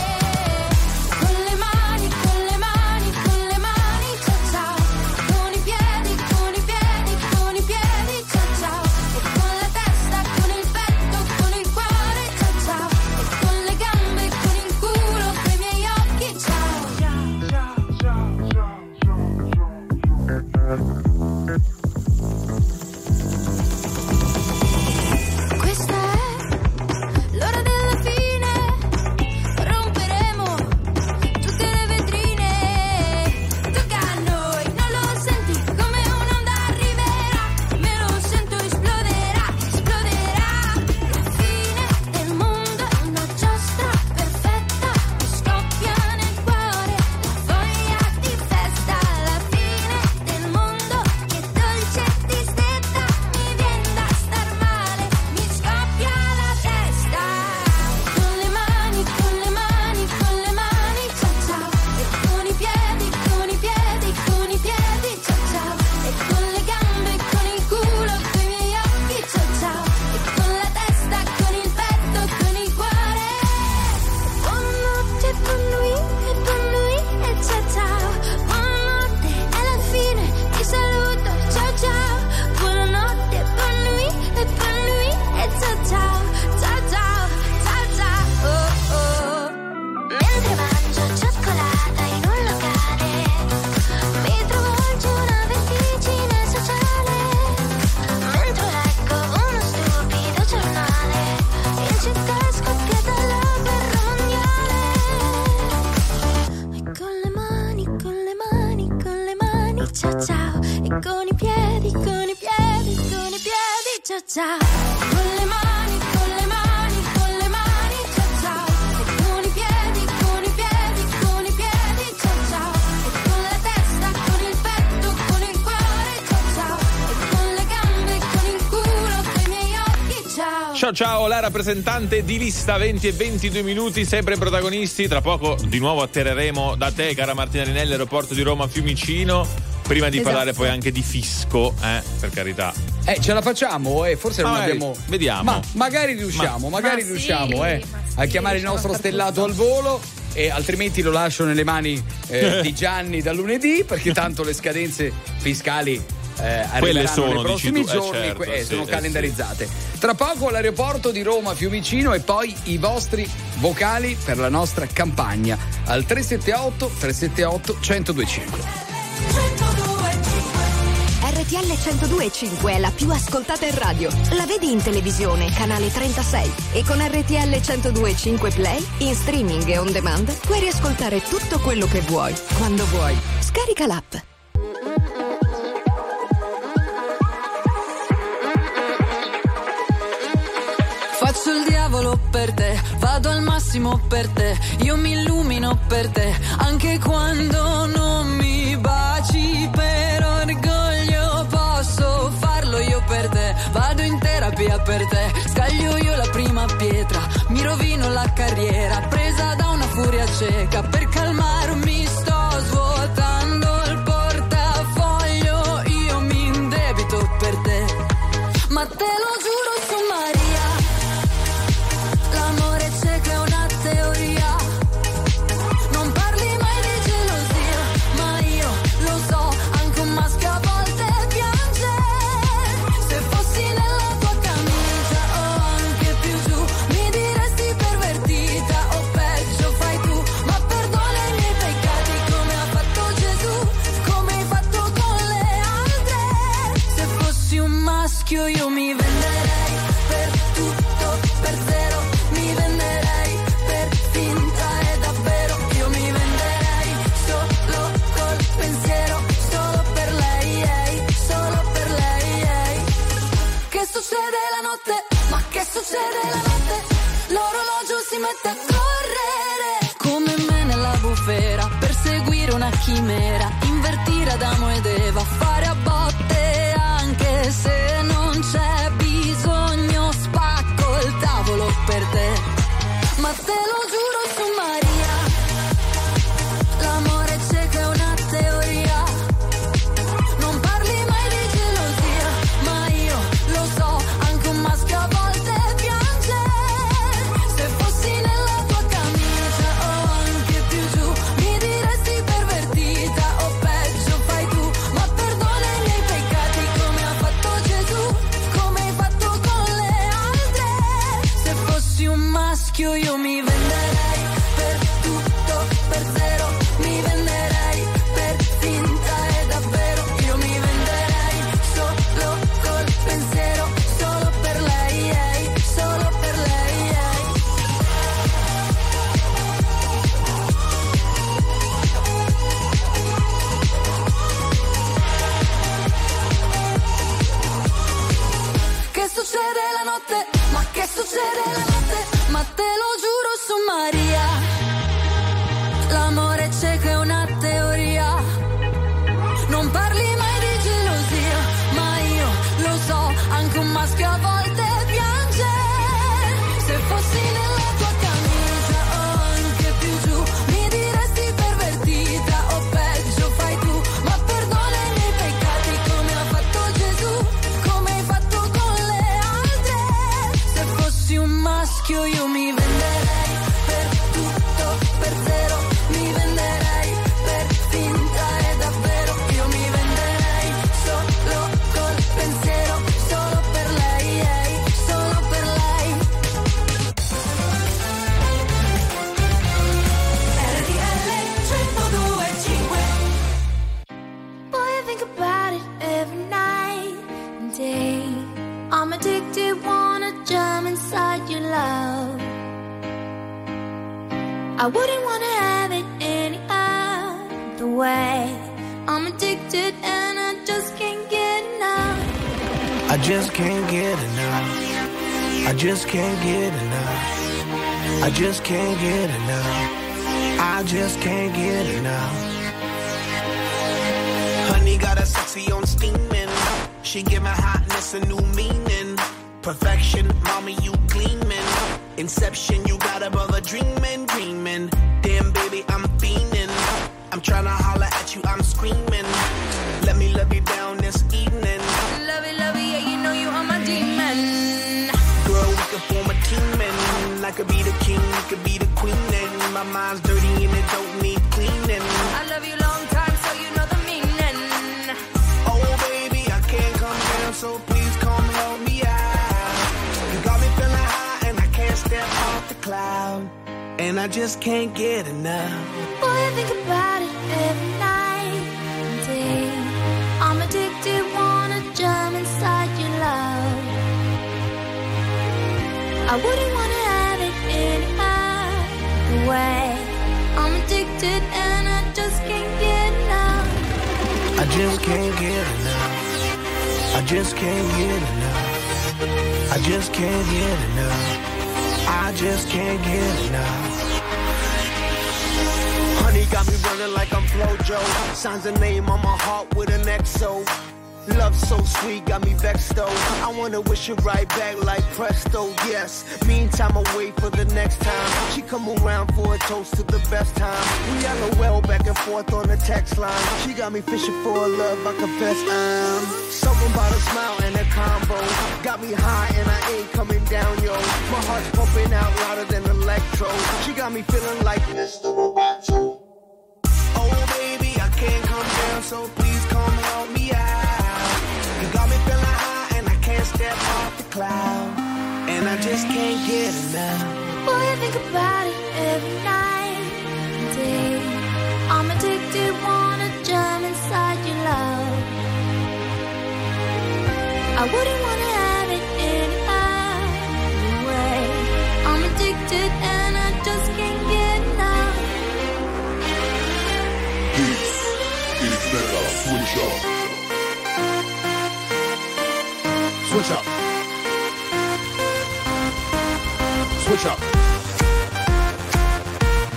Questa è l'ora della fine, romperemo tutte le vetrine, tocca a noi, non lo senti come un'onda arriverà, me lo sento, esploderà, esploderà, la fine del mondo è una giostra perfetta, mi scoppia nel cuore, la voglia di festa, la fine del mondo che dolce ti stetta, mi viene da star male, mi scoppia la testa. Con le mani, con le mani, con le mani, ciao ciao. E con i piedi, con i piedi, con i piedi, ciao ciao. E con le gambe, con il culo, con i miei occhi, ciao ciao. E con la testa, con il petto, con il cuore. Buonanotte, buon lui e ciao ciao. Buonanotte, è la fine, ti saluto, ciao ciao. Buonanotte, buon lui e ciao ciao. Ciao ciao, ciao ciao, oh oh. Mentre mangio cioccolata in un locale, mi travolge una vertigine sociale. Mentre leggo uno stupido giornale, in città è scoppiata la guerra mondiale. E con le mani, con le mani, con le mani, ciao ciao. E con i piedi, con i piedi, con i piedi, ciao ciao. Con le mani, con le mani, con le mani, ciao ciao. E con i piedi, con i piedi, con i piedi, ciao ciao. E con la testa, con il petto, con il cuore, ciao ciao. E con le gambe, con il culo, con i miei occhi, ciao. Ciao ciao, la rappresentante di lista 20 e 22 minuti, sempre protagonisti. Tra poco di nuovo atterreremo da te, cara Martina Rinelli, aeroporto di Roma Fiumicino. Prima di parlare poi anche di fisco, per carità. Ce la facciamo? Forse non abbiamo. Vediamo. Ma magari riusciamo, riusciamo a chiamare il nostro stellato al volo. E altrimenti lo lascio nelle mani di Gianni da lunedì, perché tanto le scadenze fiscali quelle sono nei prossimi giorni, certo, sono calendarizzate. Tra poco l'aeroporto di Roma Fiumicino e poi i vostri vocali per la nostra campagna al 378 378 1025. RTL 102.5 è la più ascoltata in radio. La vedi in televisione, canale 36. E con RTL 102.5 Play, in streaming e on demand, puoi riascoltare tutto quello che vuoi, quando vuoi. Scarica l'app. Faccio il diavolo per te, vado al massimo per te, io mi illumino per te, anche quando non mi baci, per orgoglio posso farlo io per te, vado in terapia per te, scaglio io la prima pietra, mi rovino la carriera, presa da una furia cieca, per calmarmi sto svuotando il portafoglio, io mi indebito per te, ma te lo giuro su Maria. L'amore cieco è una teoria, non parli mai di gelosia, ma io lo so, anche un maschio a volte piange, se fossi nella tua camicia o anche più giù, mi diresti pervertita o peggio fai tu, ma perdona i miei peccati come ha fatto Gesù, come hai fatto con le altre, se fossi un maschio io mi venderei per tutto, per zero. Mi venderei per finta e davvero, io mi venderei solo col pensiero, solo per lei, solo per lei. Che succede la notte? Ma che succede la notte? L'orologio si mette a correre come me nella bufera, perseguire una chimera, invertire Adamo ed Eva, fare a botte E se non c'è bisogno spacco il tavolo per te. Ma te lo giuro su Maria, l'amore cieco è una teoria. Non parli mai di gelosia, ma io lo so, anche un maschio a volte piange. Se fossi nella tua camicia o anche più giù, mi diresti pervertita o peggio fai tu. Ma perdona i miei peccati come ha fatto Gesù, come hai fatto con le altre. Se fossi un maschio io mi venderei per tutto, per zero. Mi venderei per finta e davvero. Io mi venderei solo col pensiero, solo per lei, solo per lei, Che succede la notte? Ma che succede la notte? Ma te lo giuro su Maria, l'amore cieco è una teoria. Non parli mai di gelosia, ma io lo so, anche un maschio a volte piange. Se fossi nella tua camicia o anche più giù, mi diresti pervertita o peggio fai tu. Ma perdona i miei peccati come ha fatto Gesù, come hai fatto con le altre. Se fossi un maschio io mi venderei per tutto, per zero. Mi venderei per finta e davvero. Io mi venderei solo col pensiero, solo per lei, solo per lei. RTL 102.5. Boy, I think about it every night and day. I'm addicted, wanna jump inside your love. I wouldn't wanna have it any other way. I'm addicted and I just can't get enough. I just can't get enough. I just can't get enough. I just can't get enough. I just can't get enough. Honey got a sexy on steaming. She give my hotness a new meaning. Perfection, mommy, you gleaming. Inception, you got a brother dreaming, dreaming. Damn, baby, I'm fiending. I'm tryna holler at you, I'm screaming. Let me love you down this evening. Love it, yeah, you know you are my demon. Girl, we could form a team and I could be the king, you could be the queen. And my mind's dirty and it don't need cleaning. I love you long time, so you know the meaning. Oh, baby, I can't come down, so please come help me out. You got me feeling high and I can't step off the cloud. And I just can't get enough. Boy, I think about it every night and day. I'm addicted, wanna jump inside your love. I wouldn't wanna have it any other way. I'm addicted and I just can't get enough. I just can't get enough. I just can't get enough. I just can't get enough. I just can't get enough. Honey got me running like I'm Flojo. Signs a name on my heart with an XO. Love so sweet, got me vexed though. I wanna wish it right back like presto, yes. Meantime, I wait for the next time she come around for a toast to the best time. We LOL back and forth on the text line. She got me fishing for a love, I confess I'm something about a smile and a combo. Got me high and I ain't coming down, yo. My heart's pumping out louder than electro. She got me feeling like Mr. Roboto. Oh baby, I can't come down, so please come help me out. Step off the cloud, and I just can't get enough. Boy, I think about it every night and day. I'm addicted, wanna jump inside your love. I wouldn't wanna have it any other way. I'm addicted and I just can't get enough. This is better switch up. Switch up. Switch up.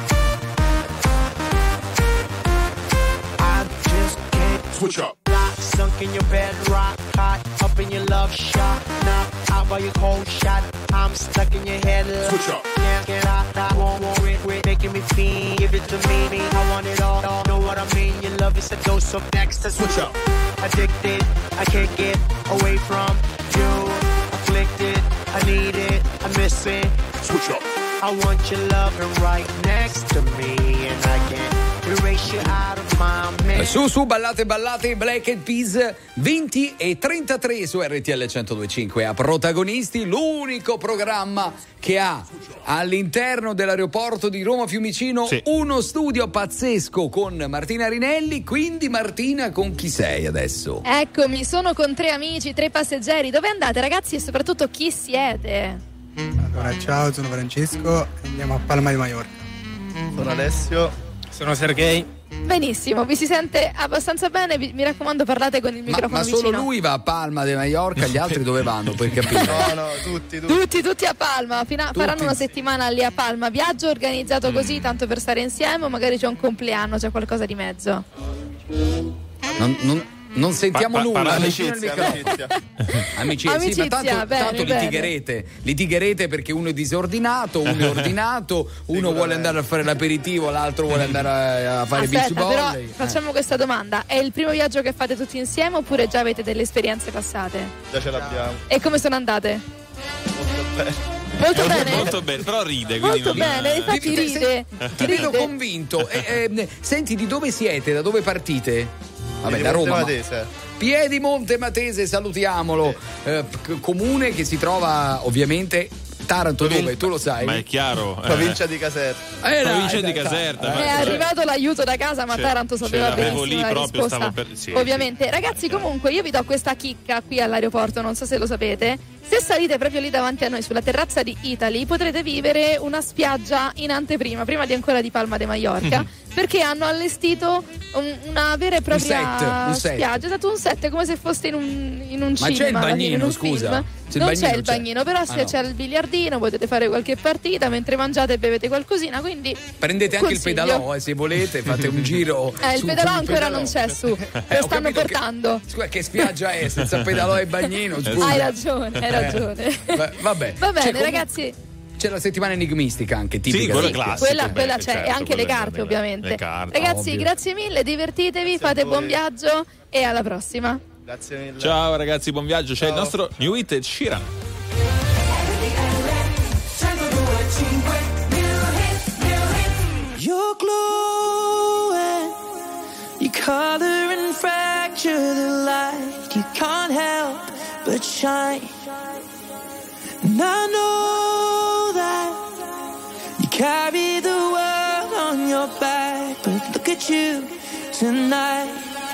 I just can't switch up. Lock, sunk in your bed, rock hot, up in your love shot. Now out by your cold shot, I'm stuck in your head. Switch up. Can't get out, I won't quit, making me feel. Give it to me, I want it all. Know what I mean? Your love is a dose of next. Switch up. Addicted, I can't get away from you. Afflicted, I need it, I miss it. Switch up. I want your loving right next to me, and I can't erase you out of my mind. Su, ballate, Black Eyed Peas, 20:33 su RTL 102.5. A Protagonisti, l'unico programma che ha all'interno dell'aeroporto di Roma Fiumicino uno studio pazzesco con Martina Rinelli. Quindi Martina, con chi sei adesso? Eccomi, sono con 3 amici, 3 passeggeri. Dove andate, ragazzi, e soprattutto chi siete? Allora, ciao, sono Francesco e andiamo a Palma di Maiorca. Sono Alessio. Sono Sergei. Benissimo, vi si sente abbastanza bene, mi raccomando parlate con il microfono ma vicino. Solo lui va a Palma di Maiorca, gli altri dove vanno, per capire? No, tutti a Palma, faranno una settimana lì a Palma. Viaggio organizzato così, tanto per stare insieme, o magari c'è un compleanno, c'è qualcosa di mezzo? Non sentiamo nulla. Amicizia. Sì, ma tanto litigherete perché uno è disordinato, uno è ordinato, uno vuole andare a fare l'aperitivo, l'altro vuole andare a fare beach volley. Però facciamo questa domanda: è il primo viaggio che fate tutti insieme oppure già avete delle esperienze passate? Già ce l'abbiamo. E come sono andate? Molto bene. Molto bene, però ride. Molto bene, infatti ride. Ti vedo convinto. Senti, di dove siete? Da dove partite? Vabbè, da Roma. Piedimonte Matese, salutiamolo. Comune che si trova ovviamente Taranto, dove tu lo sai. Ma è chiaro. Provincia di Caserta. Provincia di Caserta. È arrivato l'aiuto da casa, ma Taranto sapeva benissimo lì la proprio risposta. Ovviamente. Ragazzi, comunque io vi do questa chicca qui all'aeroporto, non so se lo sapete. Se salite proprio lì davanti a noi sulla terrazza di Italy, potrete vivere una spiaggia in anteprima, prima di ancora di Palma de Maiorca, perché hanno allestito una vera e propria spiaggia, è stato un set come se foste in un ma cinema. C'è il bagnino, scusa? Non c'è il bagnino, però c'è il biliardino, potete fare qualche partita mentre mangiate e bevete qualcosina, quindi prendete anche il pedalò, se volete, fate un giro. Il pedalò ancora non c'è, su, lo stanno portando. Scusa, che spiaggia è senza pedalò e bagnino? Scusa. Hai ragione. Vabbè. Va bene, ragazzi. C'è la settimana enigmistica anche, tipica. Sì, classica. Quella c'è, certo, e anche le carte, ovviamente. Ragazzi, ovvio. Grazie mille, divertitevi, fate buon viaggio e alla prossima. Grazie mille. Ciao ragazzi, buon viaggio. C'è il nostro New Hit Ed Sheeran. You're glowing, you color and fracture the light. You can't help but shine. And I know that you carry the world on your back, but look at you tonight.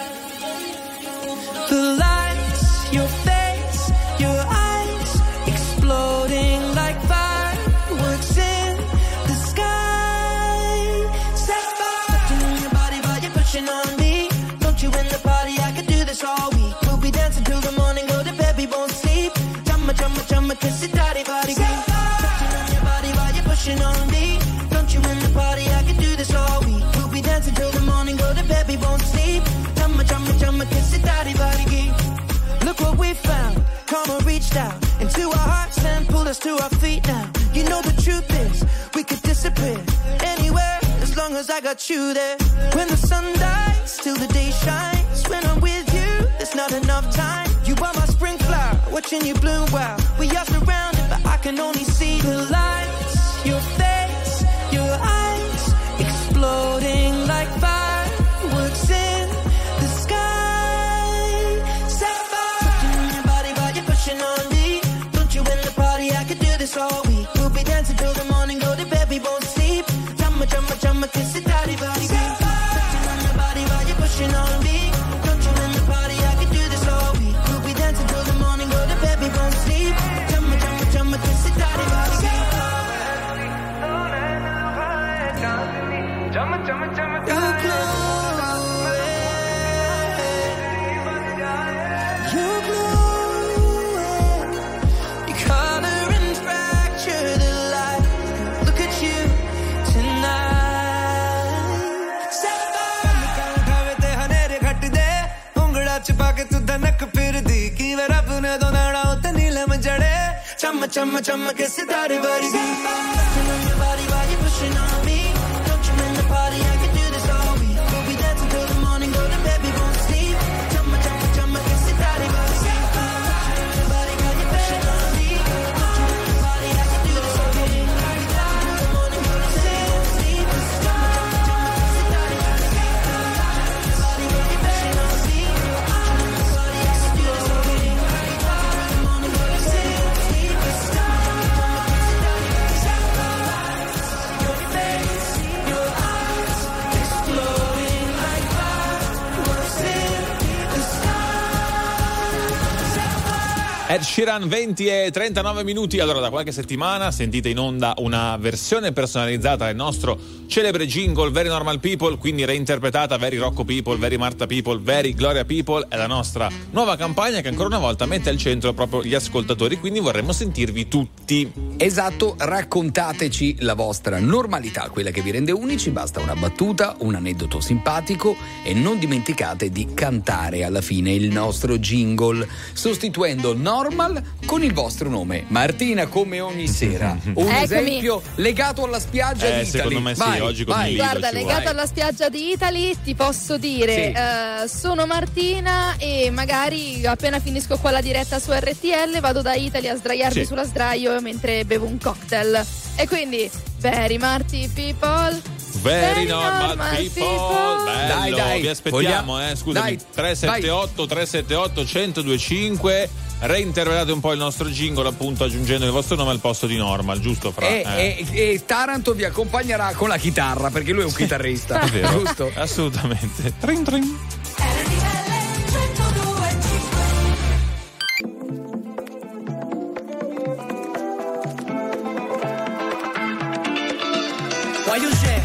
The lights, your face, your eyes, exploding like fireworks in the sky. Set fire, touching your body while you're pushing on me. Don't you in the party? I could do this all week. We'll be dancing till the morning, go to bed, we won't sleep. Chumma, kiss it, daddy, body, green. Touching on your body while you're pushing on me. Don't you in the party? I could do this all week. We'll be dancing till the morning, go to bed, we won't sleep. Chumma, kiss it, daddy, body, green. Look what we found. Karma reached out into our hearts and pulled us to our feet now. You know the truth is, we could disappear anywhere as long as I got you there. When the sun dies, till the day shines. When I'm with you, there's not enough time. You are my spring flower, watching you bloom wild. We are surrounded, but I can only see the lights. Your face, your eyes, exploding like fireworks in the sky. Set fire, touching on your body while you're pushing on me. Don't you in the party? I could do this all week. We'll be dancing till the morning, go to bed, we won't sleep. Chumma, kiss it, daddy, body, green. Touching on your body while you're pushing on me. Don't you in the party? I could do this all week. We'll be dancing till the morning, go to bed, we won't sleep. Chumma, kiss it, daddy, body, green. You're glowing, you color and fracture the light. Look at you tonight. chumma, chumma, chumma, che se dare body beat. Feeling your body while you're pushing on me. Don't you in the party, I can do this all week. We'll be dancing till the morning, go to bed, we won't sleep. Chumma, chumma, chumma, che se dare body beat. Feeling your body while you're pushing on me. Don't you in the party, I can do this all week. We'll be dancing till the morning, go to bed, we won't sleep. Chumma, chumma, chumma, che se dare body beat. Feeling your body while you're pushing on me. Don't you in the party, I can do this all week. Ed Sheeran, 20 e 39 minuti. Allora, da qualche settimana sentite in onda una versione personalizzata del nostro celebre jingle Very Normal People, quindi reinterpretata Very Rocco People, Very Marta People, Very Gloria People. È la nostra nuova campagna che ancora una volta mette al centro proprio gli ascoltatori, quindi vorremmo sentirvi tutti. Esatto, raccontateci la vostra normalità, quella che vi rende unici. Basta una battuta, un aneddoto simpatico e non dimenticate di cantare alla fine il nostro jingle sostituendo normal con il vostro nome. Martina, come ogni sera, un esempio legato alla spiaggia di Italy. Secondo me vai, sì, oggi vai. Guarda, legato alla spiaggia di Italy ti posso dire, sono Martina e magari appena finisco qua la diretta su RTL vado da Italy a sdraiarmi sulla sdraio mentre bevo un cocktail. E quindi, very Marty people, very normal people. Bello, dai, vi aspettiamo, scusami, 378 1025. Reinterpretate un po' il nostro jingle, appunto aggiungendo il vostro nome al posto di normal, giusto Fra? E Taranto vi accompagnerà con la chitarra, perché lui è un chitarrista. È vero, giusto? Assolutamente. Trin trin. Why you say?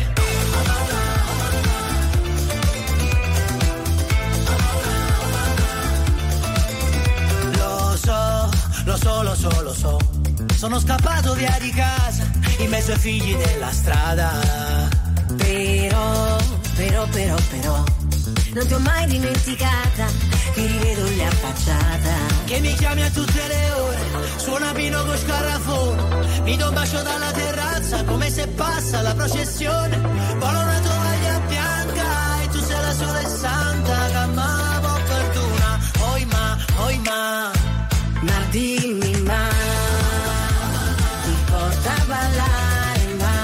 Lo so, sono scappato via di casa in mezzo ai figli della strada. Però, non ti ho mai dimenticata, ti rivedo lì affacciata. Che mi chiami a tutte le ore, suona Pino con scarrafone. Mi do un bacio dalla terrazza, come se passa la processione. Volo una tovaglia bianca e tu sei la sola e santa. Che amavo perdona, oi ma dimmi ma ti porta a ballare ma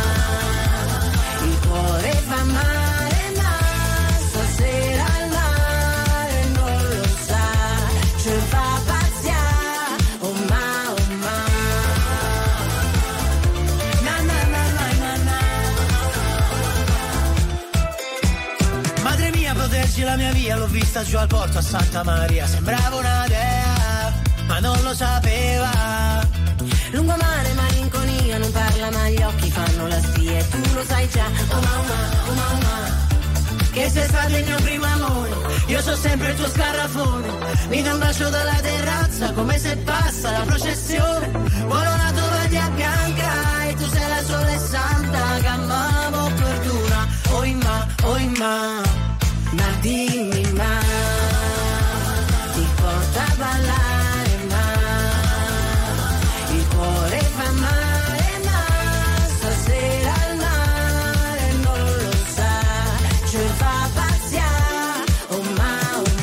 il cuore fa male ma stasera al mare non lo sa, ci fa pazziare oh ma na na na na na na. Madre mia proteggi la mia via, l'ho vista giù al porto a Santa Maria, sembrava una dea ma non lo sapeva. Lungomare, malinconia, non parla ma gli occhi fanno la spia e tu lo sai già, oh mamma, che sei stato il mio primo amore, io so sempre il tuo scarrafone. Mi do un bacio dalla terrazza, come se passa la processione. Vuole una tovaglia bianca e tu sei la sola e santa. Che amavo perdona, oi ma dimmi ma ti porta a ballare. Cuore fa male ma stasera al mare non lo sa, ci fa pazziare oh ma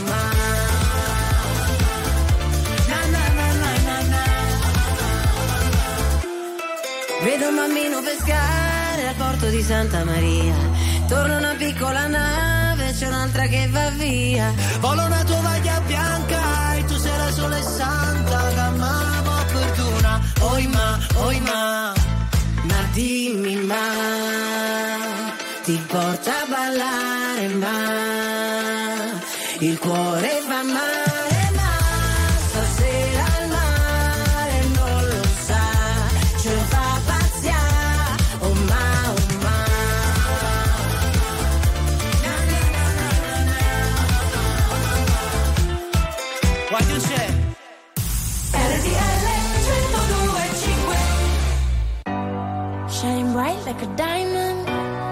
na na na na na. Vedo un bambino pescare al porto di Santa Maria, torna una piccola nave, c'è un'altra che va via. Vola una tovaglia bianca e tu sei la sola e santa. Che amavo perdona, oi ma dimmi ma ti porta a ballare ma il cuore fa male ma stasera al mare non lo sa, ci fa pazziare oh ma na na na na. What you say? Shine bright like a diamond.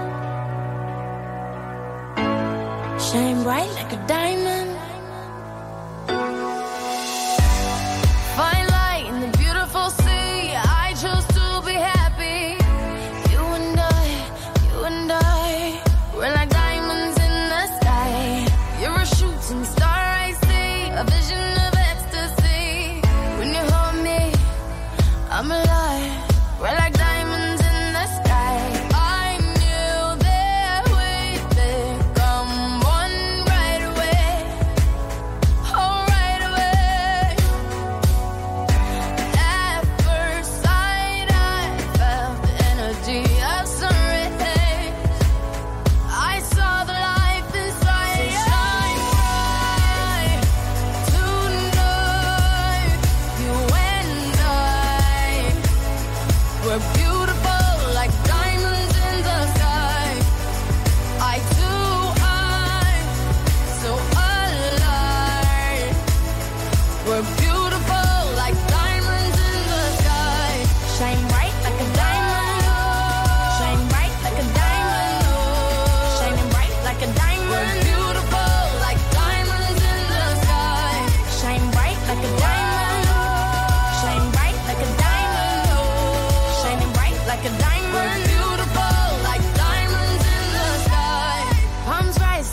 Shine bright like a diamond. Fine light in the beautiful city.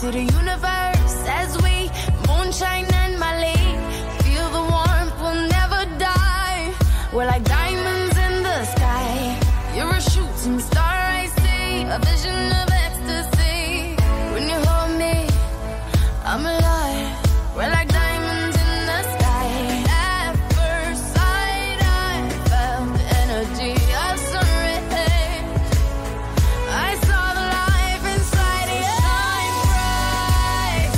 to the universe as we moonshine and Malay. Feel the warmth, we'll never die. We're like diamonds in the sky. You're a shooting star, I see. A vision of ecstasy. When you hold me, I'm alive. We're like diamonds in the sky. At first sight, I felt the energy of sun rays. I saw the life inside you. Shine bright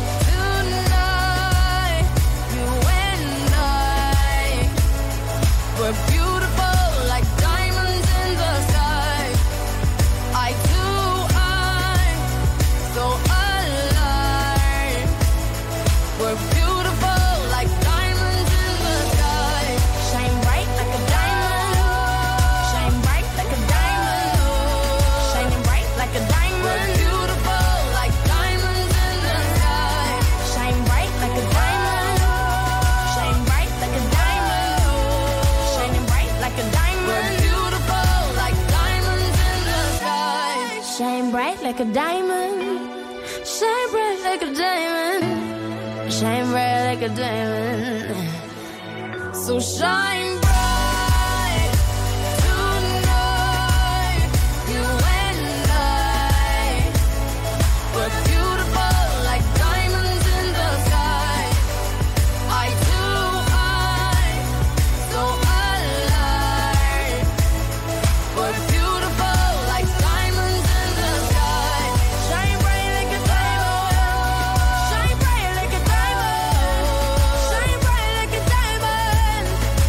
tonight. You and I, we're beautiful like diamonds in the sky. Eye to eye, so alive. We're beautiful like diamonds in the sky. Shine bright like a diamond. Shine bright like a diamond. Shining bright like a diamond. We're beautiful like diamonds in the sky. Shine bright like a diamond. Shine bright like a diamond. Shining bright like a diamond. We're beautiful like diamonds in the sky. Shine bright like a diamond. Shine bright like a diamond. Shine bright like a diamond. So shine bright tonight. You and I, we're beautiful like diamonds in the sky. Eye to eye, so alive. We're beautiful like diamonds in the sky. Shine bright like a diamond. Shine bright like a diamond. Shine bright like a diamond.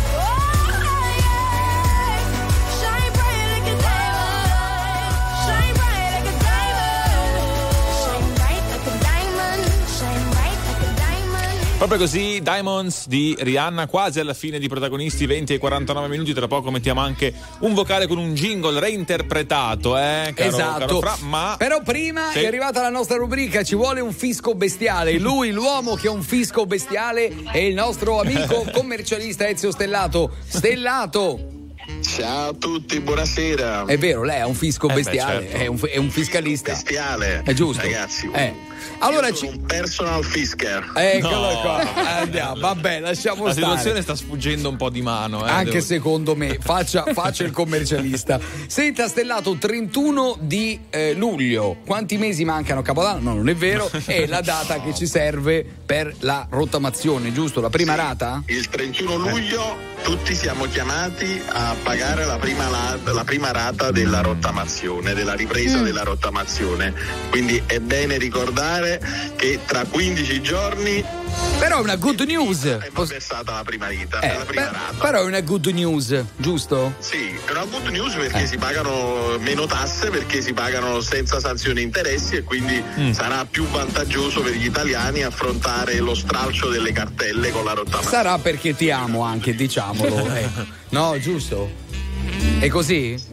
Oh yeah. Shine bright like a diamond. Shine bright like a diamond. Shine bright like a diamond. Shine bright like a diamond. Proprio così, Diamonds di Rihanna, quasi alla fine di Protagonisti, 20 e 49 minuti. Tra poco mettiamo anche un vocale con un jingle reinterpretato, caro, Esatto. caro Fra, ma Però prima Sì. è arrivata la nostra rubrica, ci vuole un fisco bestiale. Lui, l'uomo che ha un fisco bestiale, è il nostro amico commercialista Ezio Stellato. Stellato! Ciao a tutti, buonasera. È vero, lei ha un fisco bestiale, certo. è un fiscalista. Bestiale. È giusto. Ragazzi, Allora io sono un personal fisker. Eccolo qua. Andiamo, vabbè, lasciamo la stare. situazione sta sfuggendo un po' di mano. Anche devo- secondo me, faccia il commercialista. Senta Stellato, 31 di luglio, quanti mesi mancano a Capodanno? No, non è vero, è la data che ci serve per la rottamazione, giusto? La prima rata? Il 31 luglio tutti siamo chiamati a pagare la prima rata della rottamazione, della ripresa della rottamazione. Quindi è bene ricordare che tra 15 giorni Però è una good news. è versata la prima rata. Però è una good news, giusto? Sì, è una good news perché si pagano meno tasse, perché si pagano senza sanzioni e interessi e quindi sarà più vantaggioso per gli italiani affrontare lo stralcio delle cartelle con la rottamazione. Sarà perché ti amo anche, diciamolo. No, giusto? È così?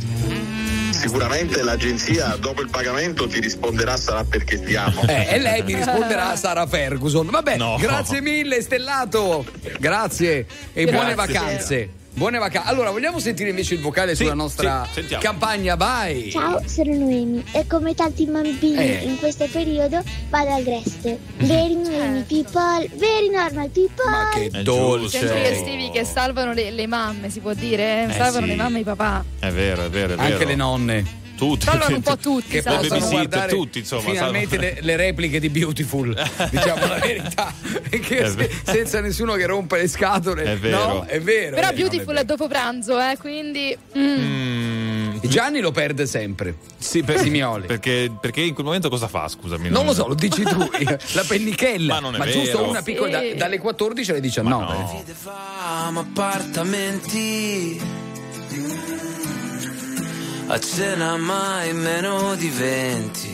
Sicuramente l'agenzia dopo il pagamento ti risponderà sarà perché ti amo. E lei mi risponderà Sara Ferguson. Vabbè, grazie mille Stellato. Grazie e buone vacanze. Buone vacanze. Allora, vogliamo sentire invece il vocale sulla nostra campagna? Vai. Ciao, sono Noemi e come tanti bambini in questo periodo vado al Greste. Very Noemi people, very normal people. Ma che dolce. Centri estivi che salvano le mamme, si può dire? Salvano le mamme e i papà. È vero, è vero, è vero. Anche le nonne. Tutti. Salvano un po' tutti. Che salvano. possono babysitter, guardare tutti, insomma, finalmente le repliche di Beautiful, diciamo la verità, perché senza nessuno che rompa le scatole. È vero. No, è vero. Però Beautiful è dopo pranzo, quindi Gianni lo perde sempre. Sì, Simioli. perché in quel momento cosa fa? Scusami. Non lo so, lo dici tu. La pennichella. Ma non è Ma giusto vero. una piccola dalle 14 alle 19. Ma no. Vedevamo appartamenti a cena mai meno di 20.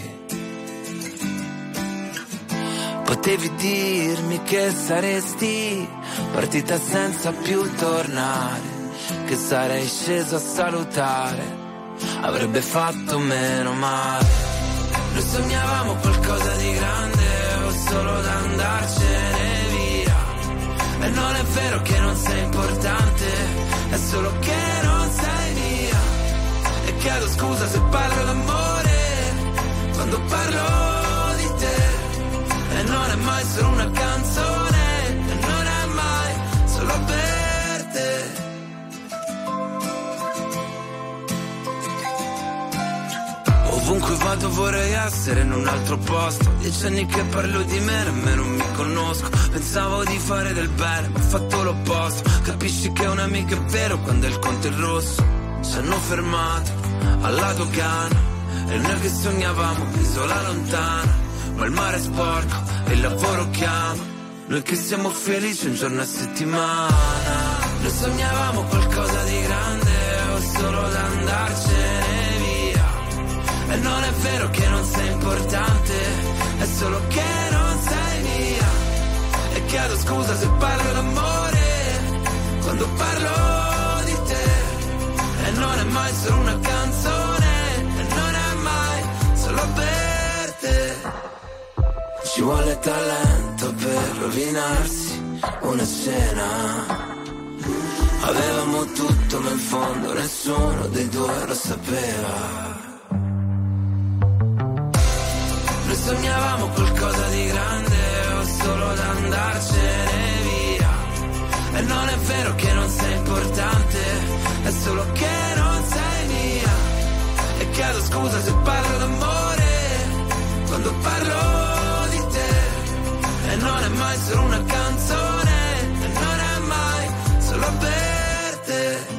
Potevi dirmi che saresti partita senza più tornare, che sarei sceso a salutare, avrebbe fatto meno male. Noi sognavamo qualcosa di grande o solo da andarcene via. E non è vero che non sei importante, è solo che non sei mia. E chiedo scusa se parlo d'amore quando parlo di te. Ovunque vado vorrei essere in un altro posto. 10 anni che parlo di me, nemmeno mi conosco. Pensavo di fare del bene, ma ho fatto l'opposto. Capisci che un amico è vero quando il conto è rosso. Ci hanno fermato alla dogana e noi che sognavamo isola lontana. Ma il mare è sporco e il lavoro chiama. Noi che siamo felici un giorno a settimana. Noi sognavamo qualcosa di grande o solo da andarcene via. E non è vero che non sei importante, è solo che non sei mia. E chiedo scusa se parlo d'amore quando parlo di te. E non è mai solo una canzone, e non è mai solo per te. Ci vuole talento per rovinarsi una scena. Avevamo tutto ma in fondo nessuno dei due lo sapeva. Noi sognavamo qualcosa di grande o solo da andarcene via. E non è vero che non sei importante, è solo che non sei mia. E chiedo scusa se parlo d'amore quando parlo di te. E non è mai solo una canzone, e non è mai solo per te.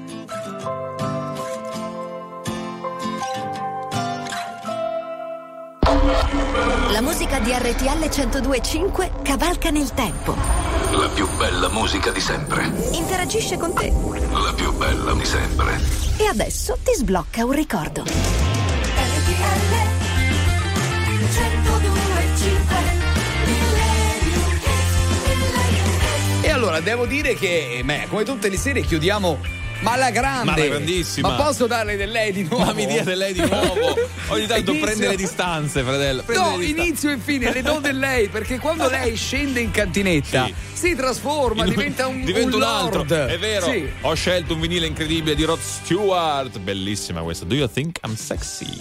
La musica di RTL 102.5 cavalca nel tempo. La più bella musica di sempre. Interagisce con te. La più bella di sempre. E adesso ti sblocca un ricordo. RTL 102.5. E allora devo dire che, come tutte le serie, chiudiamo ma alla grande. Ma alla grandissima. Ma posso darle del lei di nuovo? Ma mi dia del lei di nuovo. Ogni tanto prende le distanze, fratello. Inizio e fine, le do del lei, perché quando lei scende in cantinetta si trasforma, diventa un altro. lord. È vero. Sì. Ho scelto un vinile incredibile di Rod Stewart. Bellissima questa. Do you think I'm sexy?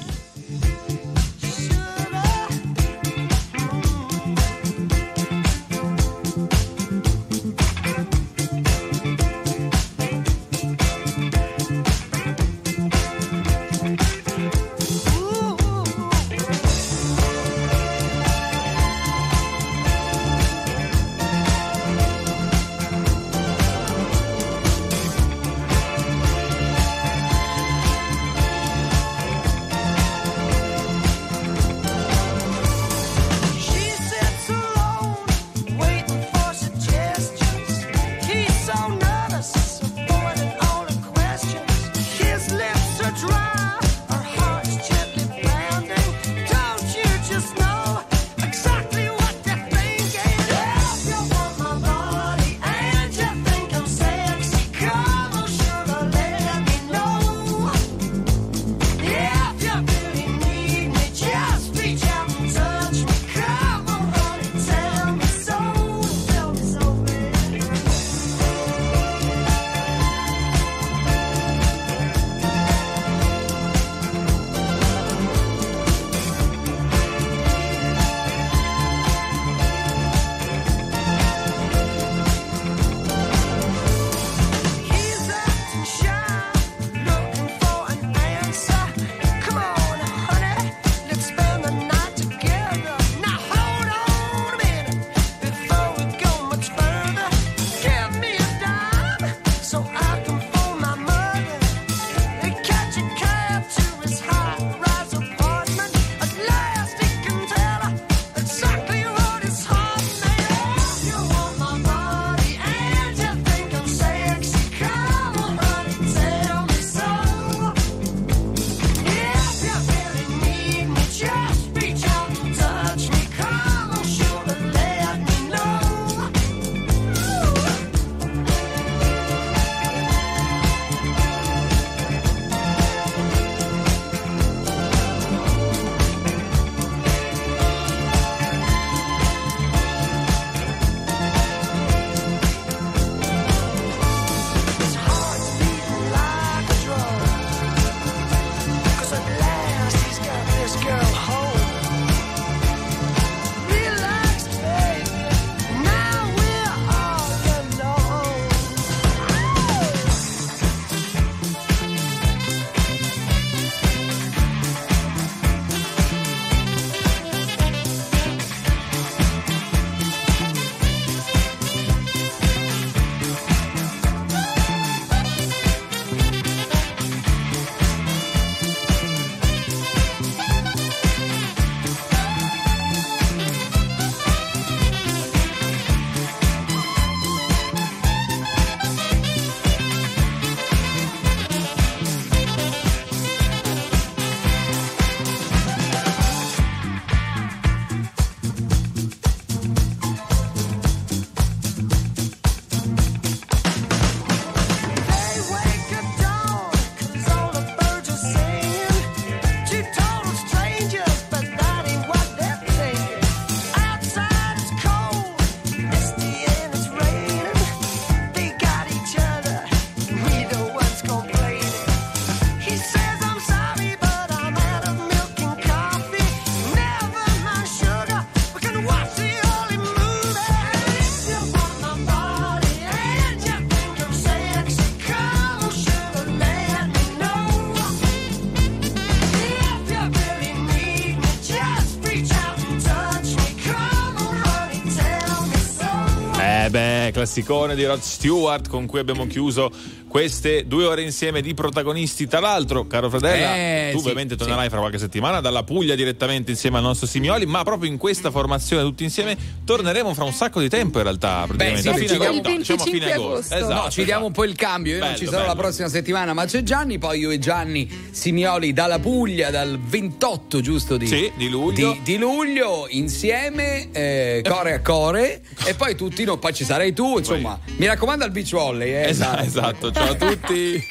classicone di Rod Stewart con cui abbiamo chiuso queste 2 ore insieme di protagonisti. Tra l'altro, caro Fredella, tu ovviamente tornerai fra qualche settimana dalla Puglia direttamente insieme al nostro Simioli, ma proprio in questa formazione tutti insieme torneremo fra un sacco di tempo in realtà, praticamente diciamo a fine agosto. Esatto, ci diamo un po' il cambio. Io non ci sarò la prossima settimana, ma c'è Gianni, poi io e Gianni Simioli dalla Puglia dal 28 giusto di luglio di luglio insieme, core a core, e poi tutti poi ci sarai tu, insomma, mi raccomando al beach volley. Esatto, ciao a tutti.